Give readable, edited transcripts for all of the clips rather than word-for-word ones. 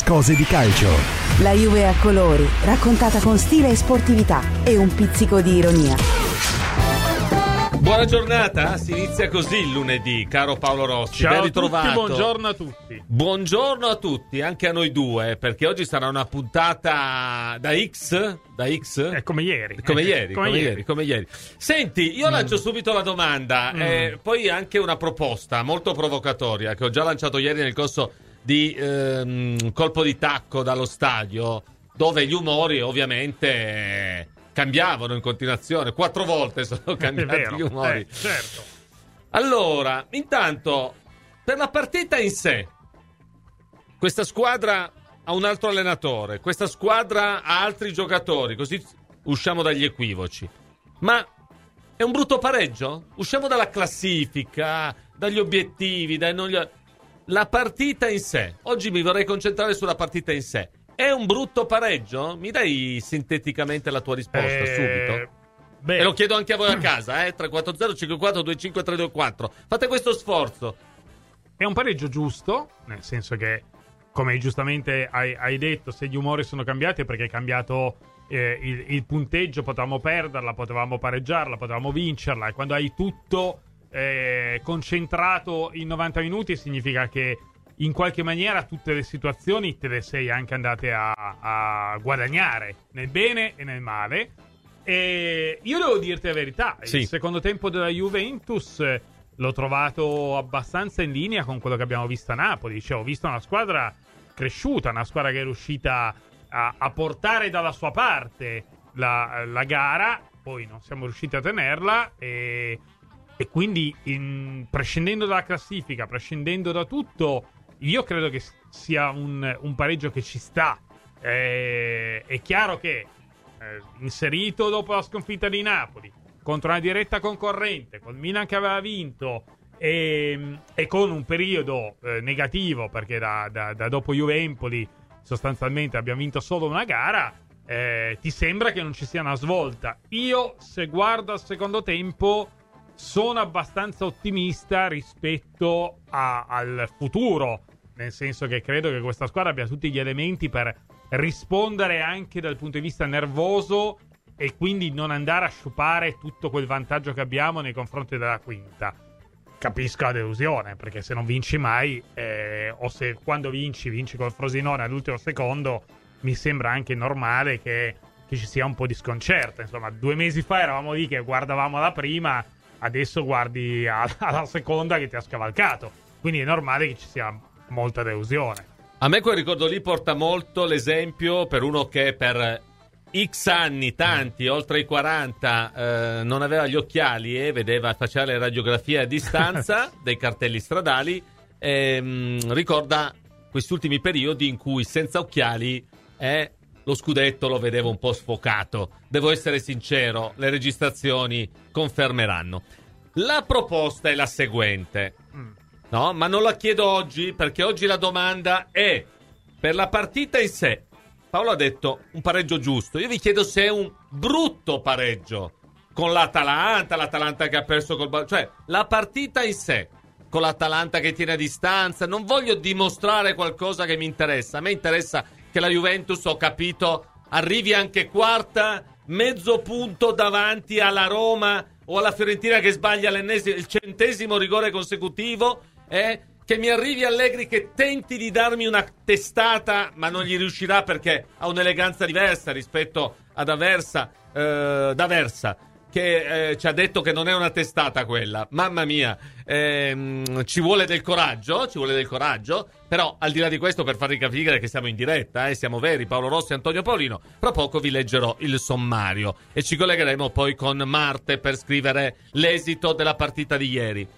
cose di calcio. La Juve a colori, raccontata con stile e sportività e un pizzico di ironia. Buona giornata, si inizia così il lunedì, caro Paolo Rossi. Ciao ben a ritrovato. tutti, buongiorno a tutti. Buongiorno a tutti, anche a noi due, perché oggi sarà una puntata da X. Come ieri. Come ieri. Senti, io lancio subito la domanda, poi anche una proposta molto provocatoria che ho già lanciato ieri nel corso di colpo di tacco dallo stadio, dove gli umori ovviamente cambiavano in continuazione. 4 volte sono cambiati gli umori. Certo. Allora, intanto, per la partita in sé, questa squadra ha un altro allenatore, questa squadra ha altri giocatori, così usciamo dagli equivoci. Ma è un brutto pareggio? Usciamo dalla classifica, dagli obiettivi, la partita in sé. Oggi mi vorrei concentrare sulla partita in sé. È un brutto pareggio? Mi dai sinteticamente la tua risposta subito? E lo chiedo anche a voi a casa, 340 54 25 324. Fate questo sforzo. È un pareggio giusto, nel senso che, come giustamente hai detto, se gli umori sono cambiati è perché è cambiato il punteggio. Potevamo perderla, potevamo pareggiarla, potevamo vincerla, e quando hai tutto concentrato in 90 minuti significa che in qualche maniera tutte le situazioni te le sei anche andate a guadagnare, nel bene e nel male. E io devo dirti la verità, sì. Il secondo tempo della Juventus l'ho trovato abbastanza in linea con quello che abbiamo visto a Napoli. Cioè, ho visto una squadra cresciuta, una squadra che è riuscita a portare dalla sua parte la gara, poi non siamo riusciti a tenerla, e quindi prescindendo dalla classifica, prescindendo da tutto, io credo che sia un pareggio che ci sta. È chiaro che inserito dopo la sconfitta di Napoli contro una diretta concorrente, col Milan che aveva vinto e con un periodo negativo, perché da dopo Juve-Empoli sostanzialmente abbiamo vinto solo una gara, ti sembra che non ci sia una svolta. Io, se guardo al secondo tempo, sono abbastanza ottimista rispetto al futuro, nel senso che credo che questa squadra abbia tutti gli elementi per rispondere anche dal punto di vista nervoso e quindi non andare a sciupare tutto quel vantaggio che abbiamo nei confronti della quinta. Capisco la delusione, perché se non vinci mai, o se quando vinci col Frosinone all'ultimo secondo, mi sembra anche normale che ci sia un po' di sconcerto. Insomma, 2 mesi fa eravamo lì che guardavamo la prima, adesso guardi alla seconda che ti ha scavalcato, quindi è normale che ci sia molta delusione. A me quel ricordo lì porta molto l'esempio per uno che per X anni, tanti, oltre i 40, non aveva gli occhiali e faceva le radiografie a distanza dei cartelli stradali. Ricorda questi ultimi periodi in cui senza occhiali lo scudetto lo vedevo un po' sfocato. Devo essere sincero, le registrazioni confermeranno. La proposta è la seguente. No, ma non la chiedo oggi, perché oggi la domanda è per la partita in sé. Paolo ha detto un pareggio giusto. Io vi chiedo se è un brutto pareggio con l'Atalanta che ha perso cioè la partita in sé, con l'Atalanta che tiene a distanza. Non voglio dimostrare qualcosa che mi interessa. A me interessa che la Juventus, ho capito, arrivi anche quarta, mezzo punto davanti alla Roma o alla Fiorentina che sbaglia il 100° rigore consecutivo, che mi arrivi Allegri che tenti di darmi una testata, ma non gli riuscirà perché ha un'eleganza diversa rispetto ad D'Aversa, che ci ha detto che non è una testata quella. Mamma mia, ci vuole del coraggio, però al di là di questo, per farvi capire che siamo in diretta, siamo veri, Paolo Rossi e Antonio Paolino, fra poco vi leggerò il sommario e ci collegheremo poi con Marte per scrivere l'esito della partita di ieri.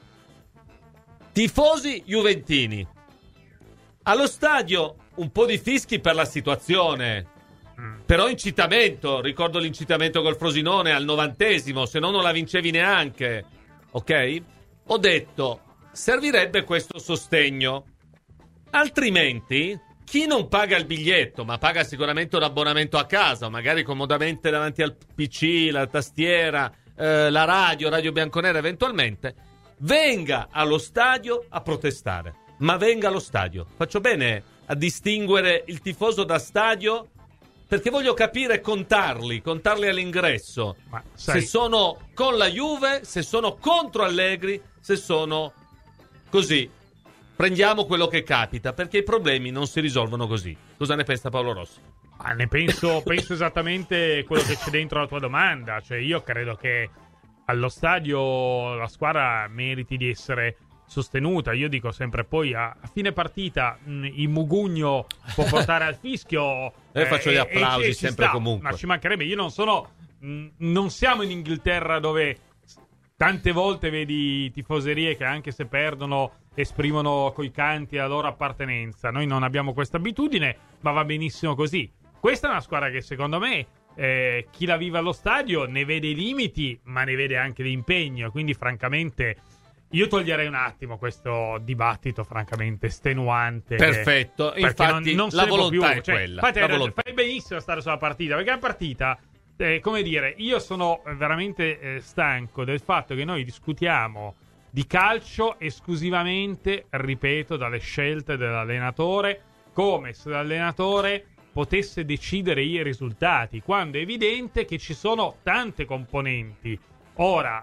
Tifosi juventini, allo stadio un po' di fischi per la situazione, però incitamento, ricordo l'incitamento col Frosinone al 90°, se no non la vincevi neanche, ok? Ho detto, servirebbe questo sostegno, altrimenti chi non paga il biglietto, ma paga sicuramente un abbonamento a casa, magari comodamente davanti al PC, la tastiera, la radio bianconera eventualmente, venga allo stadio a protestare. ma venga allo stadio. Faccio bene a distinguere il tifoso da stadio, perché voglio capire, contarli all'ingresso. Ma sai, se sono con la Juve, se sono contro Allegri, se sono così. Prendiamo quello che capita, perché i problemi non si risolvono così. Cosa ne pensa Paolo Rossi? ne penso esattamente quello che c'è dentro la tua domanda. Cioè, io credo che allo stadio la squadra meriti di essere sostenuta. Io dico sempre, poi a fine partita il mugugno può portare al fischio. Faccio gli applausi sempre sta, comunque. ma ci mancherebbe. Io non siamo in Inghilterra, dove tante volte vedi tifoserie che, anche se perdono, esprimono coi canti la loro appartenenza. Noi non abbiamo questa abitudine, ma va benissimo così. Questa è una squadra che, secondo me, chi la vive allo stadio ne vede i limiti, ma ne vede anche l'impegno. Quindi, francamente, io toglierei un attimo questo dibattito, francamente, estenuante. Perfetto, infatti non la se ne può volontà più. è quella. Infatti, fai benissimo a stare sulla partita, perché la partita, come dire, io sono veramente stanco del fatto che noi discutiamo di calcio esclusivamente, ripeto, dalle scelte dell'allenatore, come se l'allenatore potesse decidere i risultati, quando è evidente che ci sono tante componenti. Ora,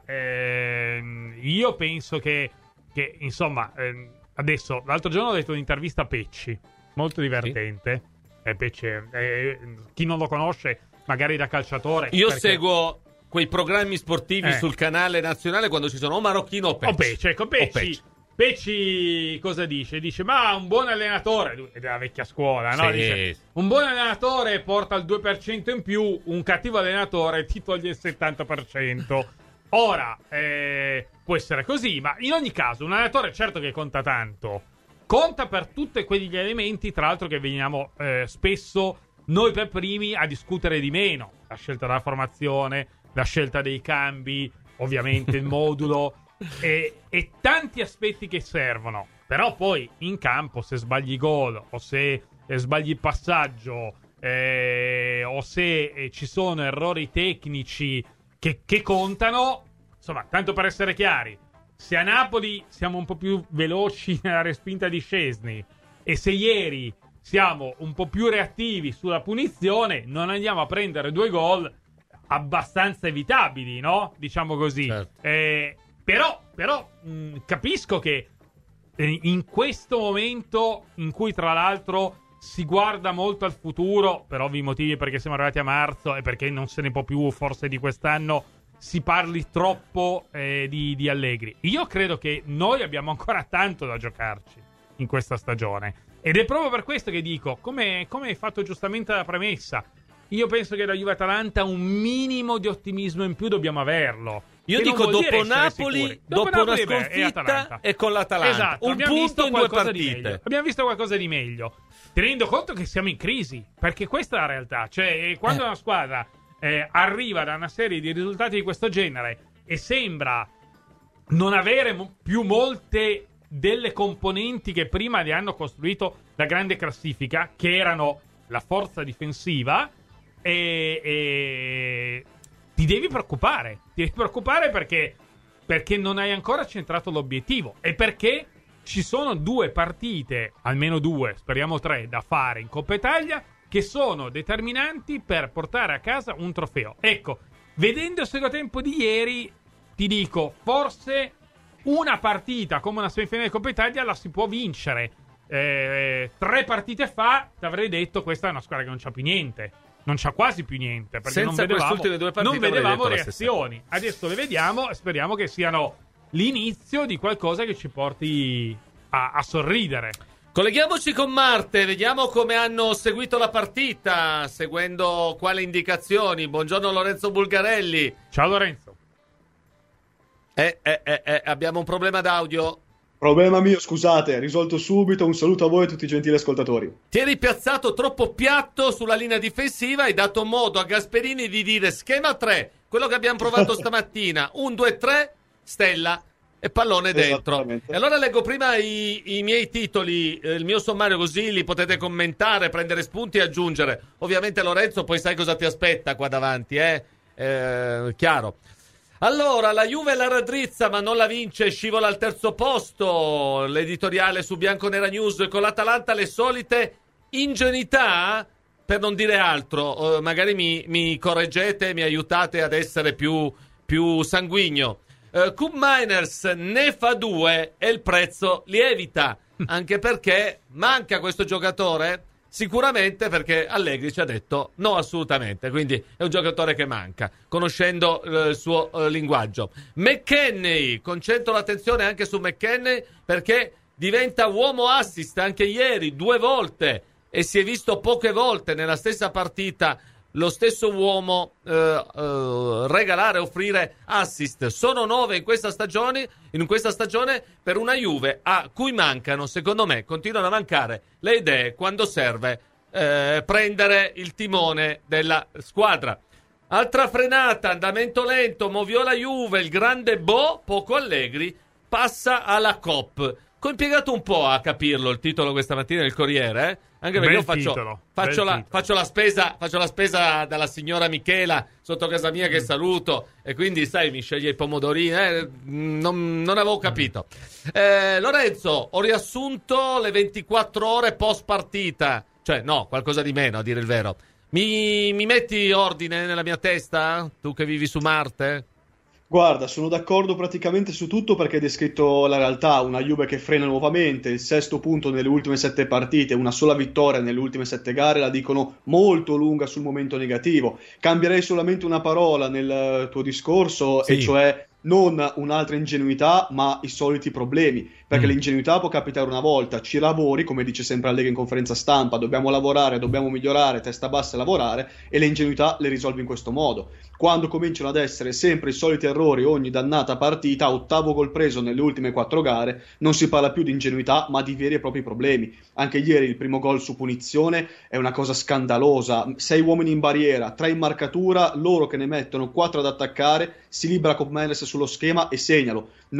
io penso che insomma, adesso, l'altro giorno ho detto un'intervista a Pecci, molto divertente. Sì. Pecci, chi non lo conosce, magari da calciatore. Io seguo quei programmi sportivi sul canale nazionale quando ci sono o Marocchino o Pecci. O Pecci, ecco, Pecci cosa dice? Dice, ma un buon allenatore, lui è della vecchia scuola, no? Sì. Dice, un buon allenatore porta il 2% in più, un cattivo allenatore ti toglie il 70%. Ora, può essere così, ma in ogni caso un allenatore certo che conta tanto. Conta per tutti quegli elementi, tra l'altro, che veniamo spesso noi per primi a discutere di meno. La scelta della formazione, la scelta dei cambi, ovviamente il modulo e tanti aspetti che servono. Però poi in campo, se sbagli gol o se sbagli il passaggio o se ci sono errori tecnici che contano, insomma, tanto per essere chiari, se a Napoli siamo un po' più veloci nella respinta di Szczęsny e se ieri siamo un po' più reattivi sulla punizione, non andiamo a prendere 2 gol abbastanza evitabili, no? Diciamo così. Certo. Però capisco che in questo momento in cui, tra l'altro, si guarda molto al futuro, per ovvi motivi, perché siamo arrivati a marzo e perché non se ne può più, forse, di quest'anno, si parli troppo di Allegri. Io credo che noi abbiamo ancora tanto da giocarci in questa stagione, ed è proprio per questo che dico, come hai fatto giustamente la premessa, io penso che la Juve-Atalanta un minimo di ottimismo in più dobbiamo averlo. Io dico dopo Napoli, dopo una sconfitta e con l'Atalanta. Esatto, un punto in 2 partite. Abbiamo visto qualcosa di meglio, tenendo conto che siamo in crisi, perché questa è la realtà. Cioè, quando una squadra arriva da una serie di risultati di questo genere e sembra non avere più molte delle componenti che prima le hanno costruito la grande classifica, che erano la forza difensiva, e ti devi preoccupare. Perché non hai ancora centrato l'obiettivo e perché ci sono 2 partite, almeno 2, speriamo 3, da fare in Coppa Italia, che sono determinanti per portare a casa un trofeo. Ecco, vedendo il secondo tempo di ieri, ti dico, forse una partita come una semifinale di Coppa Italia la si può vincere. 3 partite fa ti avrei detto, questa è una squadra che non c'ha più niente. Non c'ha quasi più niente, perché senza quest'ultime 2 partite non vedevamo reazioni. Adesso le vediamo e speriamo che siano l'inizio di qualcosa che ci porti a sorridere. Colleghiamoci con Marte, vediamo come hanno seguito la partita, seguendo quali indicazioni. Buongiorno Lorenzo Bulgarelli. Ciao Lorenzo. Abbiamo un problema d'audio. Problema mio, scusate, risolto subito. Un saluto a voi e a tutti i gentili ascoltatori. Ti eri piazzato troppo piatto sulla linea difensiva, hai dato modo a Gasperini di dire schema 3, quello che abbiamo provato stamattina, 1, 2, 3, stella e pallone dentro. E allora leggo prima i miei titoli, il mio sommario, così li potete commentare, prendere spunti e aggiungere. Ovviamente Lorenzo, poi sai cosa ti aspetta qua davanti, chiaro. Allora, la Juve la raddrizza ma non la vince, scivola al terzo posto. L'editoriale su Bianconera News con l'Atalanta le solite ingenuità, per non dire altro. Magari mi correggete, mi aiutate ad essere più sanguigno. Cup Miners ne fa 2 e il prezzo lievita, anche perché manca questo giocatore. Sicuramente perché Allegri ci ha detto no assolutamente, quindi è un giocatore che manca, conoscendo il suo linguaggio. McKennie, concentro l'attenzione anche su McKennie perché diventa uomo assist anche ieri 2 volte e si è visto poche volte nella stessa partita lo stesso uomo regalare, offrire assist. Sono 9 in questa stagione per una Juve a cui mancano, secondo me, continuano a mancare le idee quando serve prendere il timone della squadra. Altra frenata, andamento lento, moviò la Juve, il grande poco Allegri, passa alla Cop. Ho impiegato un po' a capirlo il titolo questa mattina del Corriere, anche perché io faccio la spesa dalla signora Michela sotto casa mia che saluto e quindi sai mi sceglie i pomodorini, non avevo capito. Lorenzo, ho riassunto le 24 ore post partita, cioè no, qualcosa di meno a dire il vero. Mi metti ordine nella mia testa? Tu che vivi su Marte? Guarda, sono d'accordo praticamente su tutto perché hai descritto la realtà, una Juve che frena nuovamente, il 6° punto nelle ultime 7 partite, una sola vittoria nelle ultime 7 gare, la dicono molto lunga sul momento negativo. Cambierei solamente una parola nel tuo discorso, sì. E cioè non un'altra ingenuità, ma i soliti problemi, perché l'ingenuità può capitare una volta, ci lavori, come dice sempre Allegri in conferenza stampa, dobbiamo lavorare, dobbiamo migliorare, testa bassa e lavorare, e le ingenuità le risolvi in questo modo. Quando cominciano ad essere sempre i soliti errori ogni dannata partita, 8° gol preso nelle ultime 4 gare, non si parla più di ingenuità ma di veri e propri problemi. Anche ieri il primo gol su punizione è una cosa scandalosa, 6 uomini in barriera, 3 in marcatura, loro che ne mettono 4 ad attaccare, si libera Cup Miners sullo schema e segna.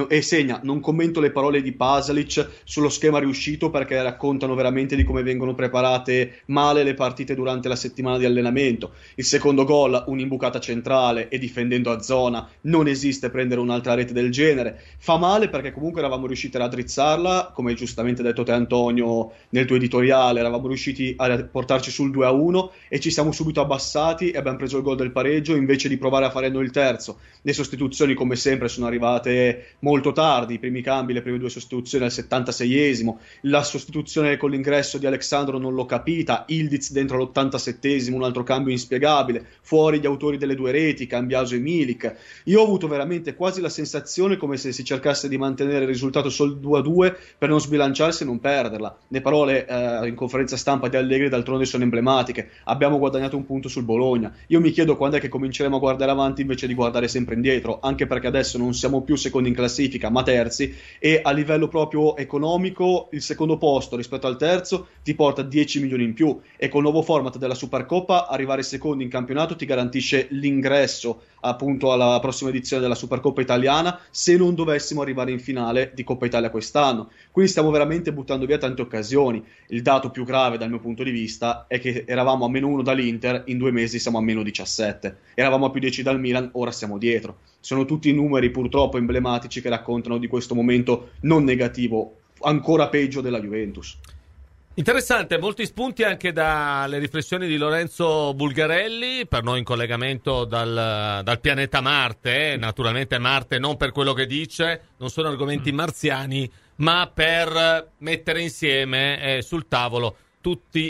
Non commento le parole di Pasalic sullo schema riuscito perché raccontano veramente di come vengono preparate male le partite durante la settimana di allenamento. Il secondo gol, un'imbucata centrale e difendendo a zona, non esiste prendere un'altra rete del genere. Fa male perché comunque eravamo riusciti a raddrizzarla, come hai giustamente detto te Antonio nel tuo editoriale, eravamo riusciti a portarci sul 2-1 e ci siamo subito abbassati e abbiamo preso il gol del pareggio invece di provare a fare noi il terzo. Le sostituzioni come sempre sono arrivate molto tardi, i primi cambi, le prime 2 sostituzioni al 76esimo, la sostituzione con l'ingresso di Alexandro non l'ho capita, Ildiz dentro all'87esimo, un altro cambio inspiegabile, fuori gli autori delle 2 reti, Cambiaso e Milik. Io ho avuto veramente quasi la sensazione come se si cercasse di mantenere il risultato sul 2-2 per non sbilanciarsi e non perderla. Le parole in conferenza stampa di Allegri d'altronde sono emblematiche, abbiamo guadagnato un punto sul Bologna. Io mi chiedo quando è che cominceremo a guardare avanti invece di guardare sempre indietro, anche perché adesso non siamo più secondi in classifica ma terzi, e a livello proprio economico il secondo posto rispetto al terzo ti porta 10 milioni in più, e col nuovo format della Supercoppa arrivare secondi in campionato ti garantisce l'ingresso appunto alla prossima edizione della Supercoppa italiana se non dovessimo arrivare in finale di Coppa Italia quest'anno. Quindi stiamo veramente buttando via tante occasioni. Il dato più grave dal mio punto di vista è che eravamo a -1 dall'Inter, in 2 mesi siamo a -17, eravamo a +10 dal Milan, ora siamo dietro. Sono tutti numeri purtroppo emblematici che raccontano di questo momento non negativo, ancora peggio della Juventus. Interessante, molti spunti anche dalle riflessioni di Lorenzo Bulgarelli, per noi in collegamento dal pianeta Marte, naturalmente Marte non per quello che dice, non sono argomenti marziani, ma per mettere insieme sul tavolo tutti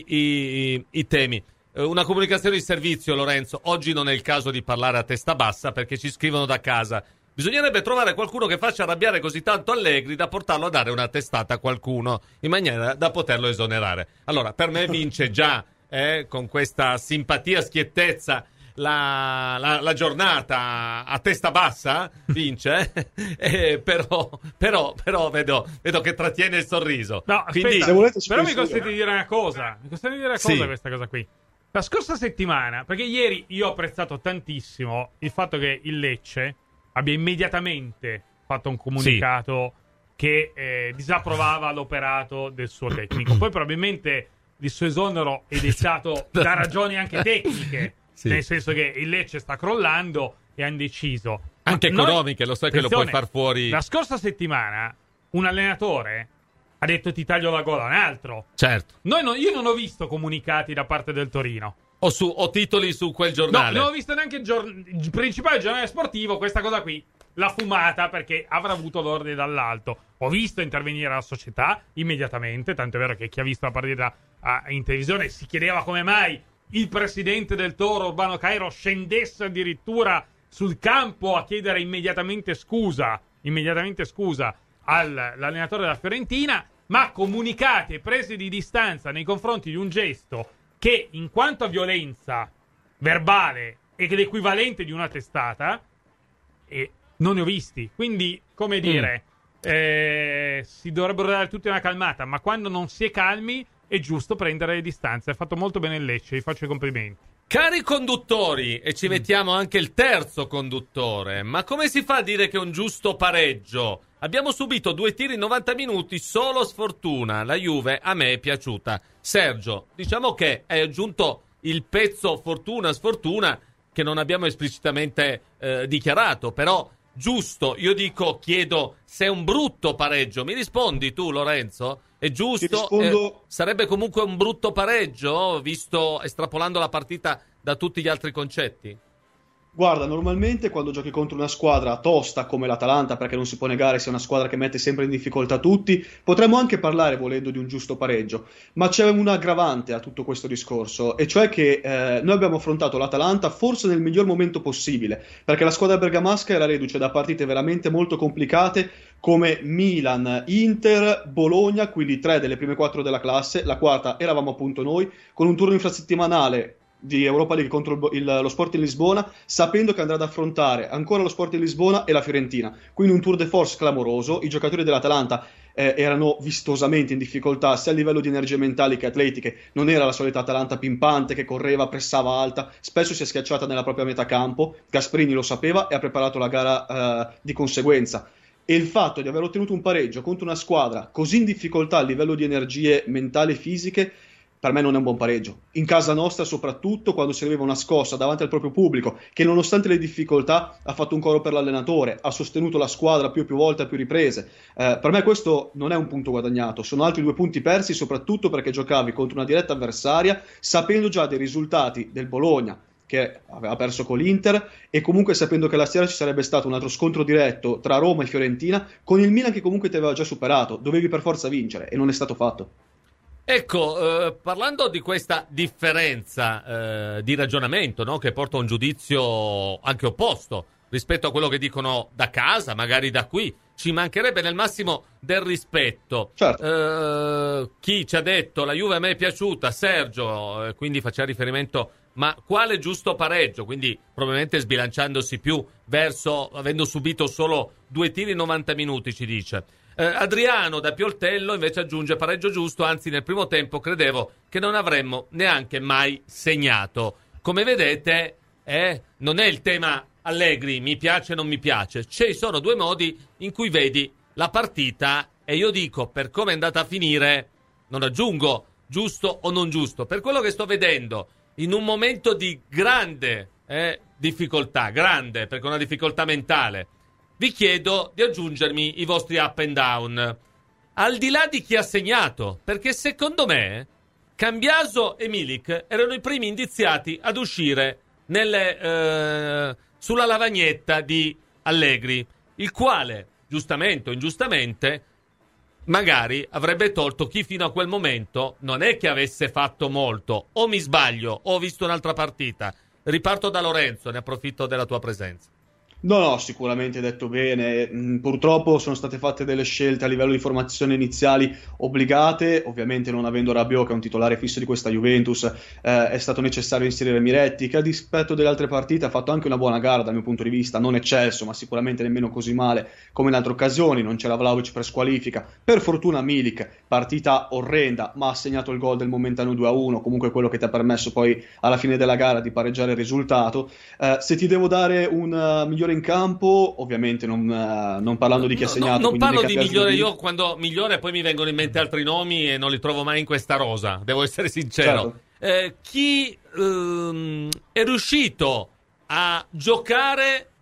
i temi. Una comunicazione di servizio, Lorenzo, oggi non è il caso di parlare a testa bassa perché ci scrivono da casa. Bisognerebbe trovare qualcuno che faccia arrabbiare così tanto Allegri da portarlo a dare una testata a qualcuno in maniera da poterlo esonerare. Allora, per me vince già con questa simpatia, schiettezza la giornata a testa bassa, vince, però vedo che trattiene il sorriso. No, quindi, aspetta, però mi consente di dire una cosa, sì. Questa cosa qui. La scorsa settimana, perché ieri io ho apprezzato tantissimo il fatto che il Lecce abbia immediatamente fatto un comunicato che disapprovava l'operato del suo tecnico. Poi probabilmente il suo esonero è dettato da ragioni anche tecniche, sì. Nel senso che il Lecce sta crollando e hanno deciso. Anche economiche, lo sai che lo puoi far fuori. La scorsa settimana un allenatore ha detto ti taglio la gola a un altro. Certo. Io non ho visto comunicati da parte del Torino. O titoli su quel giornale. No, non ho visto neanche il principale giornale sportivo questa cosa qui. L'ha fumata perché avrà avuto l'ordine dall'alto. Ho visto intervenire la società immediatamente, tanto è vero che chi ha visto la partita in televisione si chiedeva come mai il presidente del Toro, Urbano Cairo, scendesse addirittura sul campo a chiedere immediatamente scusa all'allenatore della Fiorentina, ma comunicati e presi di distanza nei confronti di un gesto che, in quanto a violenza verbale e che l'equivalente di una testata, non ne ho visti. Quindi, come dire, si dovrebbero dare tutti una calmata, ma quando non si è calmi è giusto prendere le distanze. Ha fatto molto bene il Lecce, vi faccio i complimenti. Cari conduttori, e ci mettiamo anche il terzo conduttore, ma come si fa a dire che è un giusto pareggio? Abbiamo subito 2 tiri in 90 minuti, solo sfortuna. La Juve a me è piaciuta. Sergio, diciamo che hai aggiunto il pezzo fortuna-sfortuna che non abbiamo esplicitamente dichiarato, però giusto, io chiedo se è un brutto pareggio. Mi rispondi tu, Lorenzo? È giusto? Sarebbe comunque un brutto pareggio, visto estrapolando la partita da tutti gli altri concetti? Guarda, normalmente quando giochi contro una squadra tosta come l'Atalanta, perché non si può negare sia una squadra che mette sempre in difficoltà tutti, potremmo anche parlare, volendo, di un giusto pareggio, ma c'è un aggravante a tutto questo discorso, e cioè che noi abbiamo affrontato l'Atalanta forse nel miglior momento possibile, perché la squadra bergamasca era reduce da partite veramente molto complicate come Milan, Inter, Bologna, quindi 3 delle prime 4 della classe, la quarta eravamo appunto noi, con un turno infrasettimanale di Europa League contro lo Sporting Lisbona, sapendo che andrà ad affrontare ancora lo Sporting Lisbona e la Fiorentina, quindi un tour de force clamoroso. I giocatori dell'Atalanta erano vistosamente in difficoltà sia a livello di energie mentali che atletiche. Non era la solita Atalanta pimpante che correva, pressava alta, spesso si è schiacciata nella propria metà campo. Gasperini lo sapeva e ha preparato la gara di conseguenza. E il fatto di aver ottenuto un pareggio contro una squadra così in difficoltà a livello di energie mentali e fisiche, per me non è un buon pareggio. In casa nostra, soprattutto quando si aveva una scossa davanti al proprio pubblico, che nonostante le difficoltà ha fatto un coro per l'allenatore, ha sostenuto la squadra più volte a più riprese. Per me questo non è un punto guadagnato, sono altri 2 punti persi, soprattutto perché giocavi contro una diretta avversaria, sapendo già dei risultati del Bologna, che aveva perso con l'Inter, e comunque sapendo che la sera ci sarebbe stato un altro scontro diretto tra Roma e Fiorentina, con il Milan che comunque ti aveva già superato, dovevi per forza vincere, e non è stato fatto. Ecco, parlando di questa differenza di ragionamento, no? Che porta a un giudizio anche opposto rispetto a quello che dicono da casa, magari da qui, ci mancherebbe nel massimo del rispetto. Certo. Chi ci ha detto la Juve a me è piaciuta, Sergio, quindi faceva riferimento, ma quale giusto pareggio? Quindi probabilmente sbilanciandosi più verso, avendo subito solo 2 tiri in 90 minuti, ci dice. Adriano da Pioltello invece aggiunge pareggio giusto, anzi nel primo tempo credevo che non avremmo neanche mai segnato. Come vedete non è il tema Allegri, mi piace o non mi piace, ci sono 2 modi in cui vedi la partita, e io dico, per come è andata a finire, non aggiungo giusto o non giusto, per quello che sto vedendo in un momento di grande difficoltà, grande perché è una difficoltà mentale, vi chiedo di aggiungermi i vostri up and down, al di là di chi ha segnato, perché secondo me Cambiaso e Milik erano i primi indiziati ad uscire sulla lavagnetta di Allegri, il quale, giustamente o ingiustamente, magari avrebbe tolto chi fino a quel momento non è che avesse fatto molto. O mi sbaglio, o ho visto un'altra partita. Riparto da Lorenzo, ne approfitto della tua presenza. No, sicuramente hai detto bene. Purtroppo sono state fatte delle scelte a livello di formazione iniziali obbligate, ovviamente non avendo Rabiot, che è un titolare fisso di questa Juventus, è stato necessario inserire Miretti, che a dispetto delle altre partite ha fatto anche una buona gara dal mio punto di vista, non eccesso, ma sicuramente nemmeno così male come in altre occasioni. Non c'era Vlahovic per squalifica, per fortuna Milik, partita orrenda, ma ha segnato il gol del momentaneo 2-1, comunque quello che ti ha permesso poi alla fine della gara di pareggiare il risultato. Se ti devo dare un migliore in campo, ovviamente non parlando di chi ha segnato, non parlo di migliore. Io quando migliore poi mi vengono in mente altri nomi e non li trovo mai in questa rosa, devo essere sincero. Certo. Chi è riuscito a giocare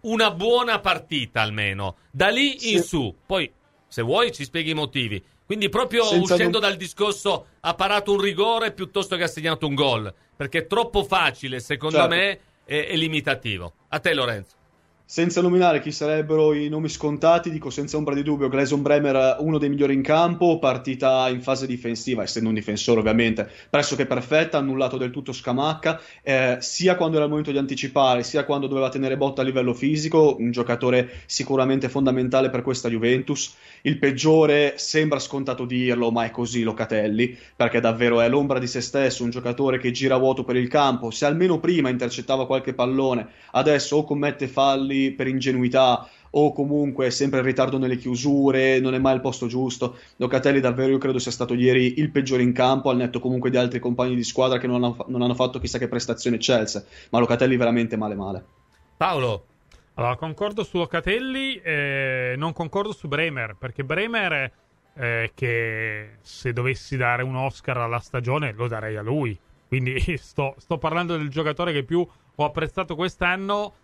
una buona partita almeno, da lì in su, poi se vuoi ci spieghi i motivi. Quindi proprio uscendo dal discorso ha parato un rigore piuttosto che ha segnato un gol, perché è troppo facile secondo me è limitativo. A te Lorenzo. Senza nominare chi sarebbero i nomi scontati, dico senza ombra di dubbio Gleison Bremer, uno dei migliori in campo, partita in fase difensiva, essendo un difensore ovviamente, pressoché perfetta, annullato del tutto Scamacca, sia quando era il momento di anticipare, sia quando doveva tenere botta a livello fisico, un giocatore sicuramente fondamentale per questa Juventus. Il peggiore, sembra scontato dirlo, ma è così Locatelli, perché davvero è l'ombra di se stesso, un giocatore che gira vuoto per il campo, se almeno prima intercettava qualche pallone, adesso o commette falli per ingenuità o comunque sempre in ritardo nelle chiusure, non è mai al posto giusto. Locatelli davvero io credo sia stato ieri il peggiore in campo, al netto comunque di altri compagni di squadra che non hanno fatto chissà che prestazione eccelse, ma Locatelli veramente male. Paolo? Allora, concordo su Locatelli, non concordo su Bremer, perché Bremer che se dovessi dare un Oscar alla stagione lo darei a lui, quindi sto parlando del giocatore che più ho apprezzato quest'anno.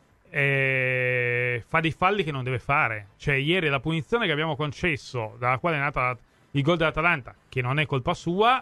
Fa dei falli che non deve fare. Cioè ieri la punizione che abbiamo concesso, dalla quale è nata il gol dell'Atalanta, che non è colpa sua,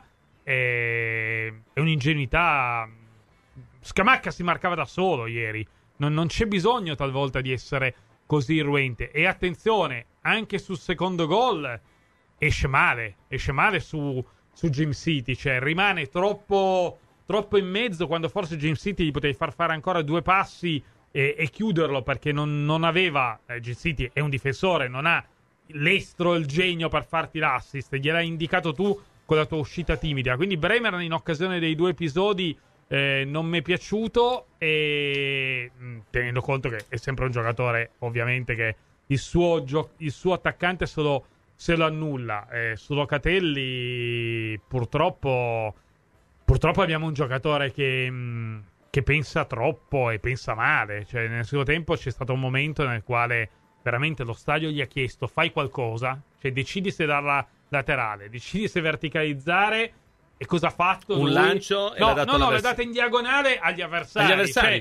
è un'ingenuità. Scamacca si marcava da solo ieri, non c'è bisogno talvolta di essere così irruente. E attenzione, anche sul secondo gol esce male su Jim City, cioè rimane troppo in mezzo, quando forse Jim City gli potevi far fare ancora 2 passi e chiuderlo, perché non aveva, Jim City è un difensore, non ha l'estro, il genio per farti l'assist, gliel'hai indicato tu con la tua uscita timida. Quindi Bremer in occasione dei 2 episodi non mi è piaciuto, e tenendo conto che è sempre un giocatore ovviamente che il suo attaccante se lo annulla. Su Locatelli purtroppo abbiamo un giocatore che pensa troppo e pensa male. Cioè, nel suo tempo c'è stato un momento nel quale veramente lo stadio gli ha chiesto: fai qualcosa, cioè decidi se darla laterale, decidi se verticalizzare, e cosa ha fatto? Un lancio e l'ha data in diagonale agli avversari. Cioè,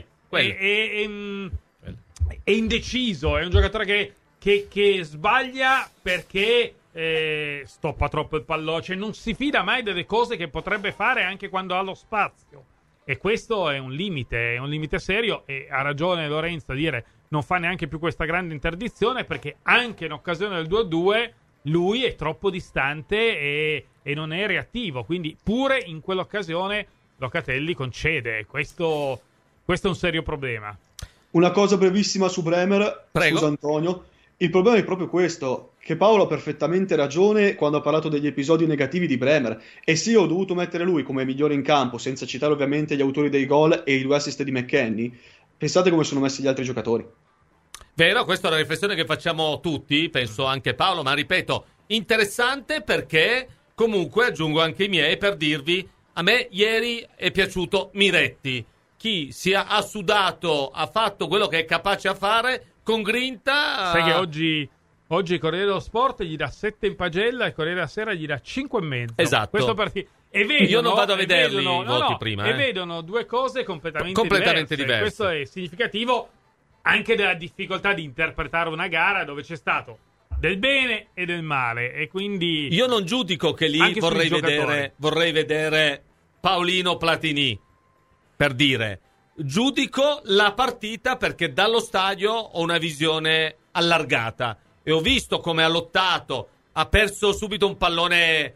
è indeciso, è un giocatore che sbaglia perché stoppa troppo il pallone, cioè non si fida mai delle cose che potrebbe fare anche quando ha lo spazio. E questo è un limite serio, e ha ragione Lorenzo a dire non fa neanche più questa grande interdizione, perché anche in occasione del 2-2 lui è troppo distante e non è reattivo, quindi pure in quell'occasione Locatelli concede. Questo è un serio problema. Una cosa brevissima su Bremer. Prego. Scusa Antonio, il problema è proprio questo, che Paolo ha perfettamente ragione quando ha parlato degli episodi negativi di Bremer, e sì, ho dovuto mettere lui come migliore in campo, senza citare ovviamente gli autori dei gol e i 2 assist di McKennie. Pensate come sono messi gli altri giocatori. Vero, questa è una riflessione che facciamo tutti, penso anche Paolo, ma ripeto, interessante, perché comunque aggiungo anche i miei per dirvi: a me ieri è piaciuto Miretti. Chi ha sudato, ha fatto quello che è capace a fare con grinta. Sai che oggi il Corriere dello Sport gli dà 7 in pagella e il Corriere della Sera gli dà 5,5. Esatto. Io non vado a vederli i voti prima. E vedono 2 cose completamente diverse. Questo è significativo anche della difficoltà di interpretare una gara dove c'è stato del bene e del male, e quindi io non giudico che lì vorrei vedere Paolino Platini, per dire. Giudico la partita perché dallo stadio ho una visione allargata e ho visto come ha lottato, ha perso subito un pallone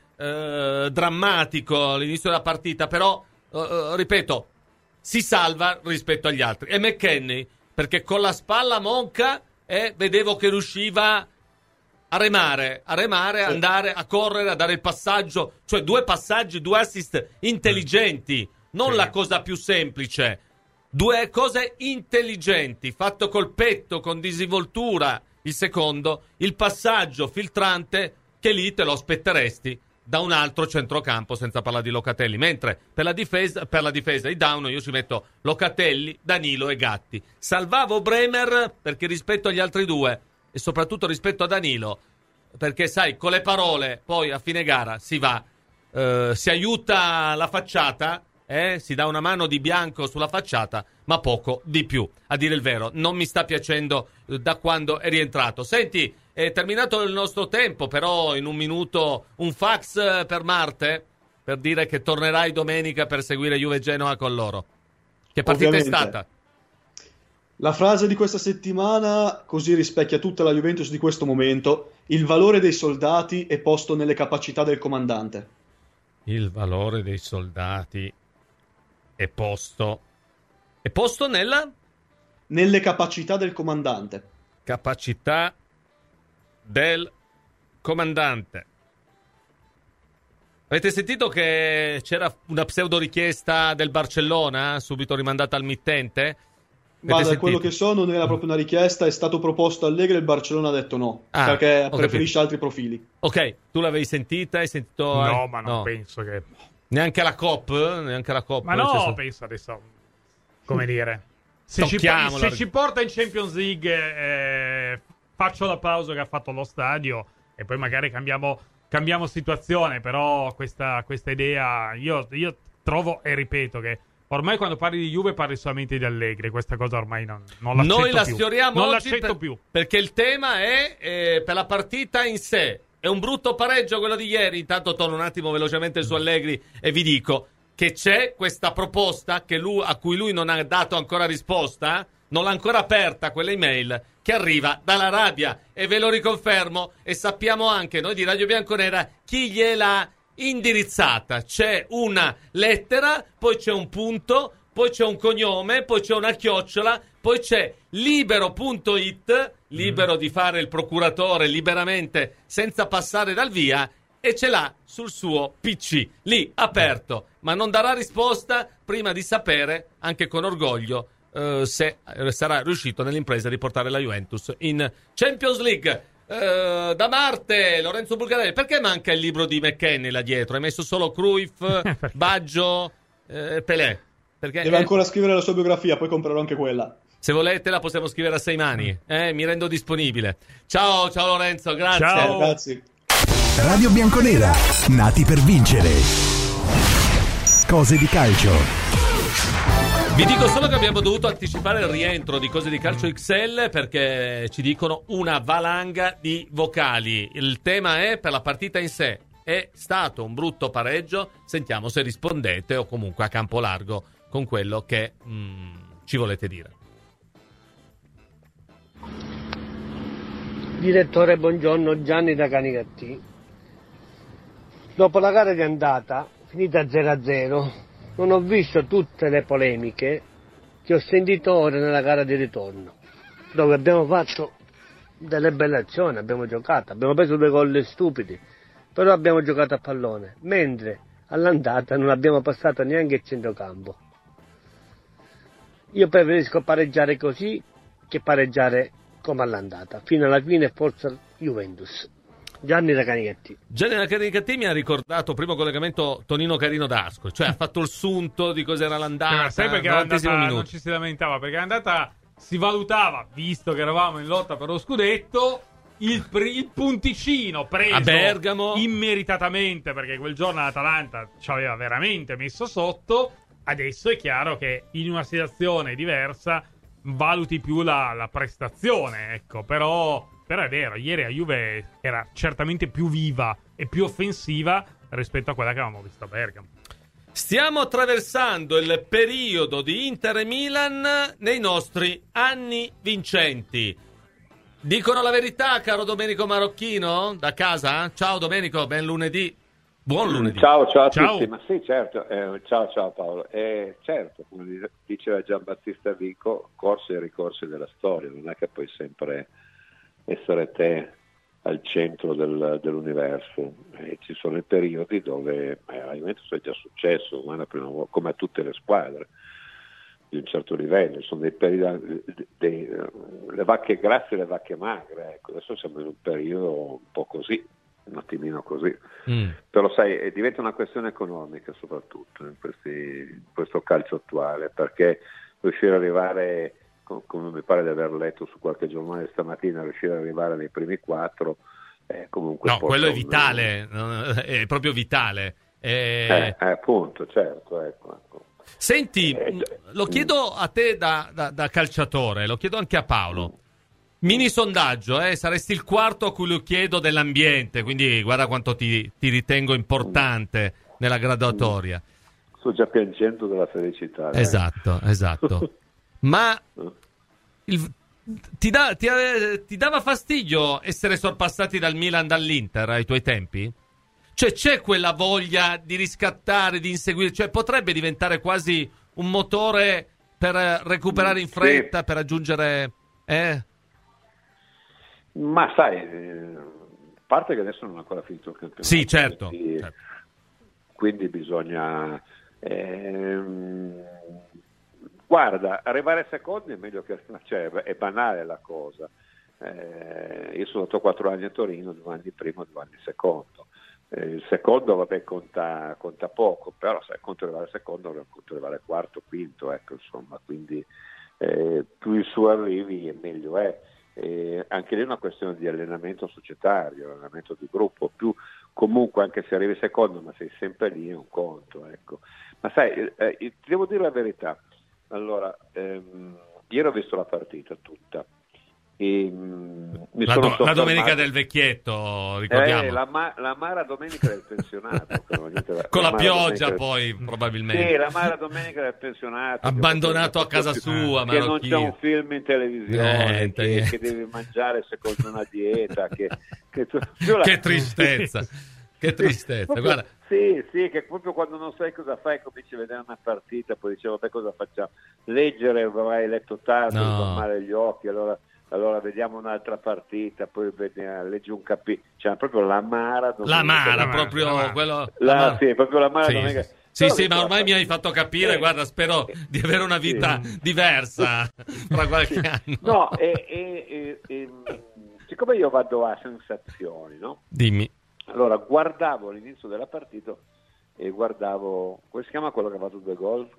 drammatico all'inizio della partita, però ripeto, si salva rispetto agli altri. E McKennie, perché con la spalla monca vedevo che riusciva a remare, sì, andare a correre, a dare il passaggio, cioè 2 passaggi, 2 assist intelligenti, non la cosa più semplice. 2 cose intelligenti, fatto col petto, con disinvoltura. Il secondo, il passaggio filtrante, che lì te lo aspetteresti da un altro centrocampo, senza parlare di Locatelli. Mentre per la difesa i down io ci metto Locatelli, Danilo e Gatti. Salvavo Bremer perché rispetto agli altri 2, e soprattutto rispetto a Danilo, perché sai, con le parole poi a fine gara si va, si aiuta la facciata, si dà una mano di bianco sulla facciata, ma poco di più. A dire il vero, non mi sta piacendo da quando è rientrato. Senti, è terminato il nostro tempo, però in un minuto un fax per Marte, per dire che tornerai domenica per seguire Juve Genoa con loro. Che partita Ovviamente. è stata? La frase di questa settimana così rispecchia tutta la Juventus di questo momento: il valore dei soldati è posto nelle capacità del comandante. Il valore dei soldati è posto Nelle capacità del comandante. capacità del comandante. Avete sentito che c'era una pseudo richiesta del Barcellona, subito rimandata al mittente? Ma da quello che so non era proprio una richiesta, è stato proposto a Allegri e il Barcellona ha detto no, perché preferisce altri profili. Ok, tu l'avevi sentita? Hai sentito? No, ma non penso che... Neanche la Cop? Ma no, penso adesso, come dire, se ci porta in Champions League, faccio l'applauso che ha fatto lo stadio e poi magari cambiamo situazione, però questa idea io trovo e ripeto che ormai quando parli di Juve parli solamente di Allegri, questa cosa ormai non l'accetto più. Noi la sfioriamo non oggi l'accetto più. Perché il tema è per la partita in sé. È un brutto pareggio quello di ieri. Intanto torno un attimo velocemente su Allegri e vi dico che c'è questa proposta a cui lui non ha dato ancora risposta, non l'ha ancora aperta quella email, che arriva dall'Arabia, e ve lo riconfermo, e sappiamo anche noi di Radio Bianconera chi gliel'ha indirizzata. C'è una lettera, poi c'è un punto, poi c'è un cognome, poi c'è una chiocciola, poi c'è libero.it, libero di fare il procuratore liberamente senza passare dal via, e ce l'ha sul suo PC, lì aperto, ma non darà risposta prima di sapere, anche con orgoglio, se sarà riuscito nell'impresa di portare la Juventus in Champions League. Da Marte, Lorenzo Bulgarelli, perché manca il libro di McKennie là dietro? Hai messo solo Cruyff, Baggio, Pelé? Perché deve ancora scrivere la sua biografia, poi comprerò anche quella. Se volete la possiamo scrivere a 6 mani, mi rendo disponibile. Ciao Lorenzo, grazie. Ciao. Grazie. Radio Bianconera, nati per vincere. Cose di calcio. Vi dico solo che abbiamo dovuto anticipare il rientro di Cose di Calcio XL perché ci dicono una valanga di vocali. Il tema è, per la partita in sé, è stato un brutto pareggio. Sentiamo se rispondete o comunque a campo largo con quello che ci volete dire. Direttore, buongiorno, Gianni da Canicattì. Dopo la gara di andata, finita 0-0, non ho visto tutte le polemiche che ho sentito ora nella gara di ritorno, dove abbiamo fatto delle belle azioni, abbiamo giocato, abbiamo preso 2 gol stupidi, però abbiamo giocato a pallone, mentre all'andata non abbiamo passato neanche il centrocampo. Io preferisco pareggiare così che pareggiare come all'andata. Fino alla fine forza Juventus. Gianni da Canicattì. Gianni da Canicattì mi ha ricordato primo collegamento Tonino Carino d'Ascoli, cioè ha fatto il sunto di cos'era l'andata. Sai perché l'andata non ci si lamentava? Perché l'andata si valutava, visto che eravamo in lotta per lo scudetto, il punticino preso a Bergamo immeritatamente, perché quel giorno l'Atalanta ci aveva veramente messo sotto. Adesso è chiaro che in una situazione diversa valuti più la prestazione, ecco, però è vero, ieri la Juve era certamente più viva e più offensiva rispetto a quella che avevamo visto a Bergamo. Stiamo attraversando il periodo di Inter e Milan nei nostri anni vincenti. Dicono la verità, caro Domenico Marocchino, da casa? Ciao Domenico, ben lunedì. Buon lunedì. Ciao a tutti, ma sì, certo, ciao Paolo. Certo, come diceva Giambattista Vico, corsi e ricorsi della storia, non è che puoi sempre essere te al centro dell'universo. Ci sono i periodi dove la Juventus è già successo, come a tutte le squadre di un certo livello, sono dei periodi, le vacche grasse e le vacche magre, ecco. Adesso siamo in un periodo un po' così, un attimino così, però sai, diventa una questione economica soprattutto in questo calcio attuale, perché riuscire ad arrivare, come mi pare di aver letto su qualche giornale stamattina, riuscire ad arrivare nei primi 4 comunque no, quello è vitale, è proprio vitale. Appunto, certo, ecco. Senti, lo chiedo a te da calciatore, lo chiedo anche a Paolo. Mini sondaggio, saresti il quarto a cui lo chiedo dell'ambiente, quindi guarda quanto ti ritengo importante nella graduatoria. Sto già piangendo della felicità. Esatto. Ma ti dava fastidio essere sorpassati dal Milan, dall'Inter ai tuoi tempi? Cioè c'è quella voglia di riscattare, di inseguire, cioè potrebbe diventare quasi un motore per recuperare in fretta, per aggiungere... Ma sai, a parte che adesso non è ancora finito il campionato. Sì, certo. Quindi bisogna... guarda, arrivare secondi è meglio che... Cioè, è banale la cosa. Io sono stato 4 anni a Torino, 2 anni primo, 2 anni secondo. Il secondo, vabbè, conta poco, però sai, conto arrivare al secondo, conto arrivare quarto, quinto, ecco, insomma, quindi più in su arrivi e meglio è. Anche lì è una questione di allenamento societario, allenamento di gruppo, più comunque anche se arrivi secondo ma sei sempre lì è un conto, ecco. Ma sai, ti devo dire la verità, allora ieri ho visto la partita tutta e la domenica del vecchietto, ricordiamo, la Mara domenica del pensionato con la pioggia poi probabilmente la Mara domenica del pensionato abbandonato a casa sua, che non c'è un film in televisione, che devi mangiare secondo una dieta che tristezza che tristezza proprio, guarda. Sì, che proprio quando non sai cosa fai cominci a vedere una partita, poi dicevo vabbè, cosa facciamo, leggere, avrai letto tardi, fa male gli occhi, allora vediamo un'altra partita, poi leggi un capitolo, cioè proprio la Mara proprio quello sì, proprio la Mara domenica. Sì, ma ormai mi hai fatto capire, guarda, spero di avere una vita diversa fra qualche anno. No, siccome io vado a sensazioni, no? Dimmi. Allora, guardavo l'inizio della partita e guardavo, come si chiama quello che ha fatto 2 gol?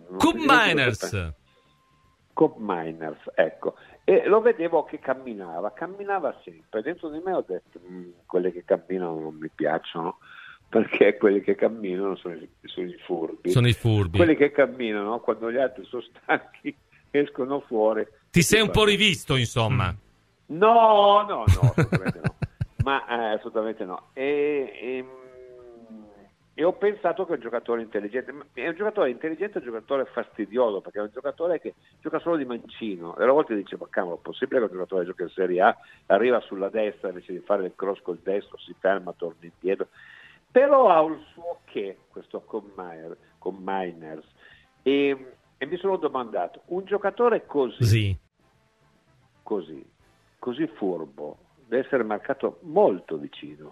Cup Miners, ecco. E lo vedevo che camminava sempre. Dentro di me ho detto, quelli che camminano non mi piacciono, perché quelli che camminano sono i furbi. Sono i furbi. Quelli che camminano, quando gli altri sono stanchi, escono fuori. Ti sei un po' rivisto, insomma? No, assolutamente no. Ma assolutamente no. E ho pensato che è un giocatore intelligente. È un giocatore intelligente, un giocatore fastidioso, perché è un giocatore che gioca solo di mancino. E a volte dicevo, cavolo, è possibile che un giocatore giochi in Serie A, arriva sulla destra invece di fare il cross col destro, si ferma, torna indietro. Però ha un suo questo con Miners. E mi sono domandato, un giocatore così furbo deve essere marcato molto vicino.